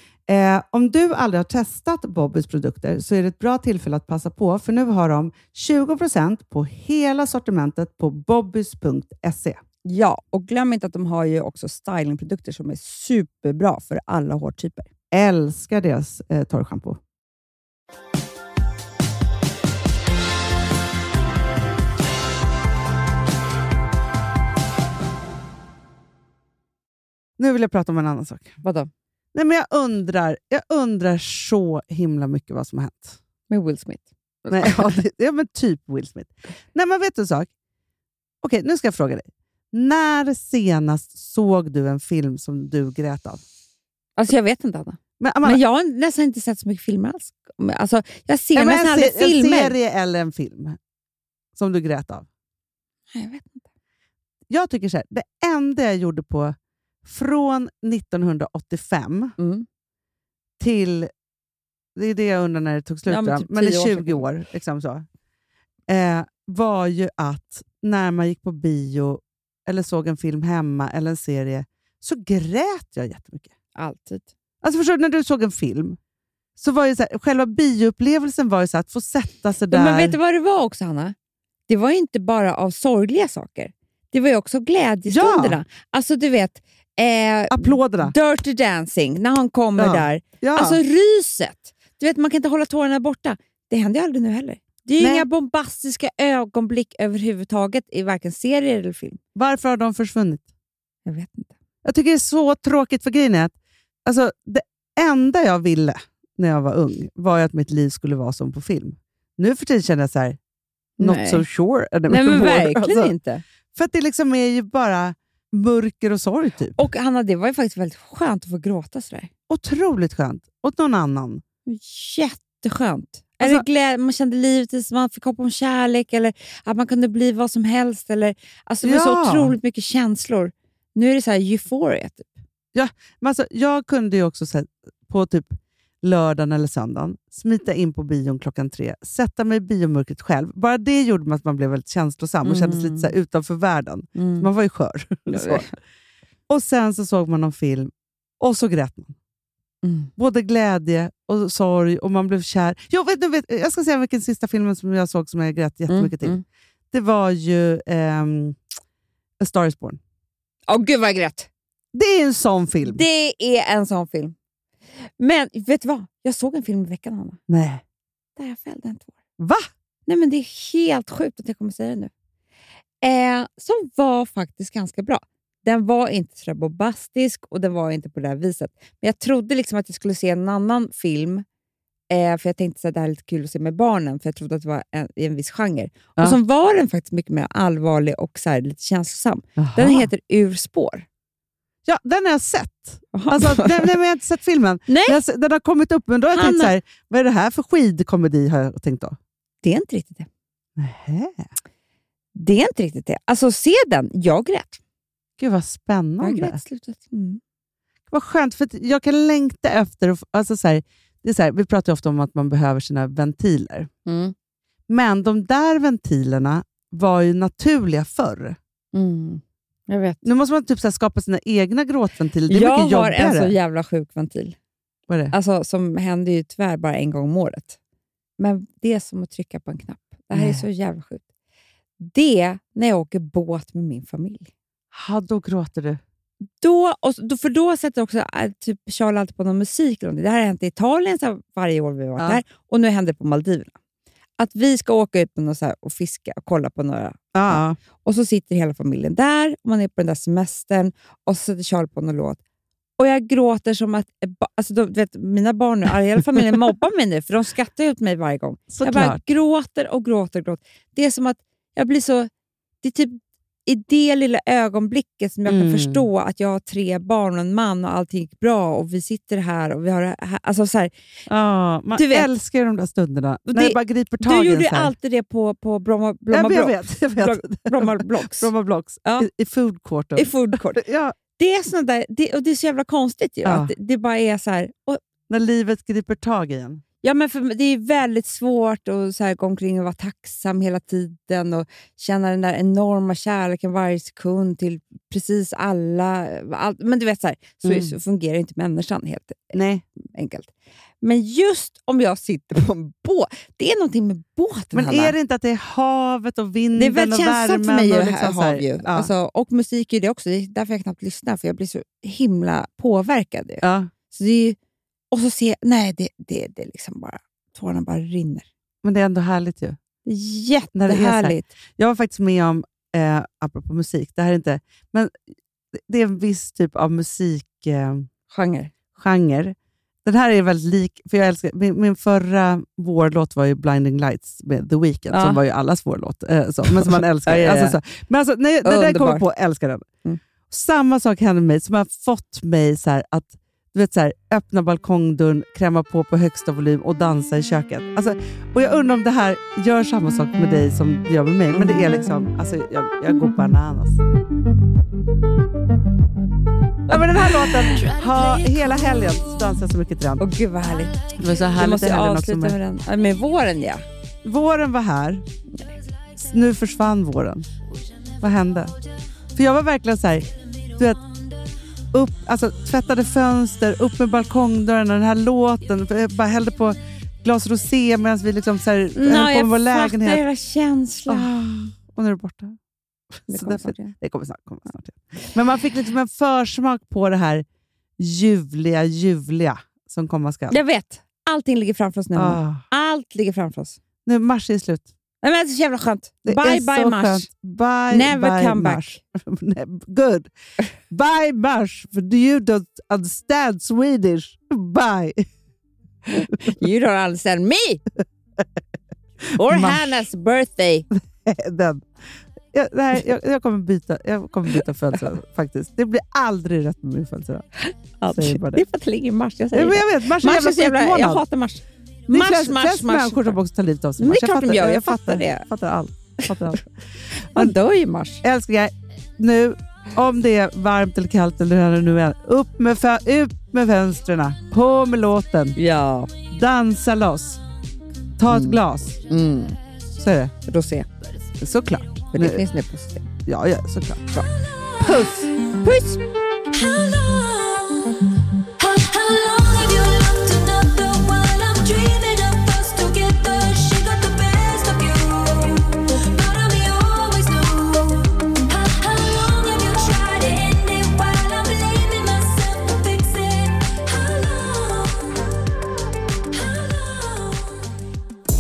Eh, om du aldrig har testat Bobbys produkter så är det ett bra tillfälle att passa på, för nu har de tjugo procent på hela sortimentet på bobbys punkt se. Ja, och glöm inte att de har ju också stylingprodukter som är superbra för alla hårtyper. Älskar deras eh, torrschampo. Nu vill jag prata om en annan sak. Vadå? Nej, men jag undrar, jag undrar så himla mycket vad som har hänt. Med Will Smith? Nej, ja, det, ja, men typ Will Smith. Nej, men vet du en sak? Okej, nu ska jag fråga dig. När senast såg du en film som du grät av? Alltså jag vet inte, Anna. Men, Amanda, men jag har nästan inte sett så mycket filmer alls. Alltså, jag ser ja, nästan en, aldrig se- filmer. En serie eller en film som du grät av? Nej, jag vet inte. Jag tycker så här, det enda jag gjorde på från nittonhundraåttiofem mm. till, det är det jag undrar när det tog slut, ja, men, typ men det är tjugo år, år liksom så, eh, var ju att när man gick på bio eller såg en film hemma eller en serie så grät jag jättemycket. Alltid. Alltså förstår du, när du såg en film så var ju så här, själva bioupplevelsen var ju så här, att få sätta sig där. Ja, men vet du vad det var också, Hanna? Det var ju inte bara av sorgliga saker. Det var ju också glädjestunderna. Ja. Alltså du vet, Eh, applåderna. Dirty Dancing, när han kommer ja. där. Ja. Alltså ryset. Du vet, man kan inte hålla tårarna borta. Det händer ju aldrig nu heller. Det är ju inga bombastiska ögonblick överhuvudtaget i varken serier eller film. Varför har de försvunnit? Jag vet inte. Jag tycker det är så tråkigt för grejen är att alltså, det enda jag ville när jag var ung var ju att mitt liv skulle vara som på film. Nu för tiden känner jag så här, not Nej. so sure. Nej, men verkligen alltså, inte. För att det liksom är ju bara mörker och sorg typ. Och Hanna, det var ju faktiskt väldigt skönt att få gråta sådär. Otroligt skönt. Åt någon annan. Jätteskönt. Alltså, eller glädje, man kände livet, man fick hopp om kärlek eller att man kunde bli vad som helst. Eller, alltså det var ja. så otroligt mycket känslor. Nu är det så här euphoria typ. Ja, men alltså, jag kunde ju också så här, på typ lördagen eller söndagen smita in på bion klockan tre, sätta mig i biomörkret själv. Bara det gjorde att man blev väldigt känslosam och mm. kändes lite så här utanför världen. Mm. Man var ju skör. Så. Och sen så såg man någon film och så grät man. Mm. Både glädje och sorg och man blev kär. Jo, vet du, vet, jag ska säga vilken sista filmen som jag såg som jag grät jättemycket mm. till. Det var ju um, A Star is Born. Åh oh, gud vad jag grät. Det är en sån film. Det är en sån film. Men vet du vad? Jag såg en film i veckan, Hanna. Nej. Där jag fällde en tår. Va? Nej, men det är helt sjukt att jag kommer säga det nu. Eh, som var faktiskt ganska bra. Den var inte så bombastisk och den var inte på det här viset. Men jag trodde liksom att jag skulle se en annan film. Eh, för jag tänkte att det här är lite kul att se med barnen. För jag trodde att det var en, en viss genre. Ja. Och så var den faktiskt mycket mer allvarlig och så här, lite känslosam. Aha. Den heter Ur spår. Ja, den har jag sett. Alltså, nej, nej, men jag har inte sett filmen. Nej. Jag, den har kommit upp, men då har jag Hanna. tänkt så här, vad är det här för skidkomedi har jag tänkt då? Det är inte riktigt det. Nähä. Det är inte riktigt det. Alltså se den. Jag grät. Gud vad Jag spännande. grät i slutet. Mm. Vad skönt, för att jag kan längta efter, alltså så här, det är så här, vi pratar ju ofta om att man behöver sina ventiler. Mm. Men de där ventilerna var ju naturliga förr. Mm. Jag vet. Nu måste man typ så här skapa sina egna gråtventiler. Det är Jag mycket har jobbigare. en så jävla sjuk ventil. Vad är det? Alltså, som händer ju tyvärr bara en gång om året. Men det är som att trycka på en knapp. Det här Nej. är så jävla sjukt. Det när jag åker båt med min familj. Ja, då gråter du. Då, och, då, för då sätter också äh, typ Charlie alltid på någon musik. Eller något. Det här har hänt i Italien så här, varje år vi har varit Ja. där. Och nu händer det på Maldiverna. Att vi ska åka ut på något så här, och fiska och kolla på några. Ja. Och så sitter hela familjen där. Och man är på den där semestern. Och så sätter Charlie på någon låt. Och jag gråter som att... Alltså, då, vet, mina barn nu, hela familjen mobbar mig nu. För de skrattar ut mig varje gång. Såklart. Jag bara gråter och gråter och gråter. Det är som att jag blir så... Det är typ i det lilla ögonblicket som jag Mm. kan förstå att jag har tre barn och en man och allting gick bra. Och vi sitter här och vi har... Alltså så här, Ja, man Du vet. älskar de där stunderna. Och när det- det bara griper tag du i gjorde ju en så här. alltid det på, på Bromma, Bromma Ja, men jag Blocks. vet, jag vet. Bro- Bromma Blocks. Bromma Blocks. Ja. I, I food court. I food court. Ja, Det är sånt där, det, och det är så jävla konstigt ju. Ja. Att det, det bara är så här... Och, när livet griper tag i en. ja, men för det är väldigt svårt att så här, gå omkring och vara tacksam hela tiden och känna den där enorma kärleken varje sekund till precis alla. All, men du vet, så, här, så, Mm. så fungerar inte människan helt Nej. enkelt. Men just om jag sitter på en båt, det är någonting med båten. Men Hanna. är det inte att det är havet och vinden Det är väldigt och känslosamt för värmen? mig och att liksom så ha här- ju. Ja. Alltså, och musik är det också. Det är därför jag knappt lyssnar, för jag blir så himla påverkad. Ju. Ja. Så det är, ju- och så ser jag, nej, det, det, det är liksom bara, tårarna bara rinner. Men det är ändå härligt ju. Det är När det är så här. jättehärligt. Jag var faktiskt med om, eh, apropå musik, det här är inte, men det är en viss typ av musikgenre. Eh, Genre. genre. Den här är väldigt lik, för jag älskar, min, min förra vårlåt var ju Blinding Lights med The Weeknd, Ja. som var ju allas vårlåt, eh, så, men som man älskar. Ja, ja, ja. Alltså, så. Men alltså, när jag, det där Underbart. kommer på, älskar den. Mm. Samma sak hände med mig, som har fått mig så här, att du vet, så här, öppna balkongdörren, kräma på på högsta volym och dansa i köket. Alltså, och jag undrar om det här gör samma sak med dig som det gör med mig. Men det är liksom, alltså, jag, jag går bananas. Ja, men den här låten, ha, hela helgen dansar jag så mycket till den. Åh gud vad härligt. Det var så Du härligt måste i ju helgen också. avsluta Med. med den. Ja, med våren, ja. Våren var här. Nu försvann våren. Vad hände? För jag var verkligen så här, du vet, upp, alltså tvättade fönster, upp med balkongdörren och den här låten. Jag bara hällde på glas rosé medan vi liksom så här, höll på Nej, med jag vår fattar lägenhet. era känslor. Åh, och nu är det borta. Det Så kommer därför- snart igen. det kommer snart, kommer snart igen. Men man fick liksom en försmak på det här ljuvliga, ljuvliga som komma skall. Jag vet. Allting ligger framför oss nu. Ah. Allt ligger framför oss. Nu mars är slut. Nej, men det är så jävla skönt. Det bye, är bye, så mars. skönt. Bye, Never bye, come back. mars. Good. Bye, mars. For you don't understand Swedish. Bye. You don't understand me. Or Mars. Hannas birthday. Den. Jag, det här, jag, jag kommer byta, jag kommer byta födelsedag faktiskt. Det blir aldrig rätt med min födelsedag. Säger bara Det det. är för att det ligger i mars. Jag säger Ja, men det. jag vet, mars är Mars en är så jävla jävla, jag skitmånad. hatar mars. Det är Mars, flest, mars, flest mars. människor som också tar livet av sig. Men det är Jag klart de fattar- gör, jag jag fattar det. fattar allt. Fattar allt. Man dör ju i mars. Älsklingar, nu om det är varmt eller kallt eller hur det nu är, upp med, fö- ut med fönstren, på med låten, Ja. dansa loss, ta ett Mm. glas. Mm. Så är det. Rosé. Såklart. För det Nu- finns nu på system. Ja, ja, såklart. Bra. Puss! Puss!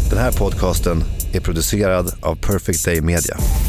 Den här podcasten är producerad av Perfect Day Media.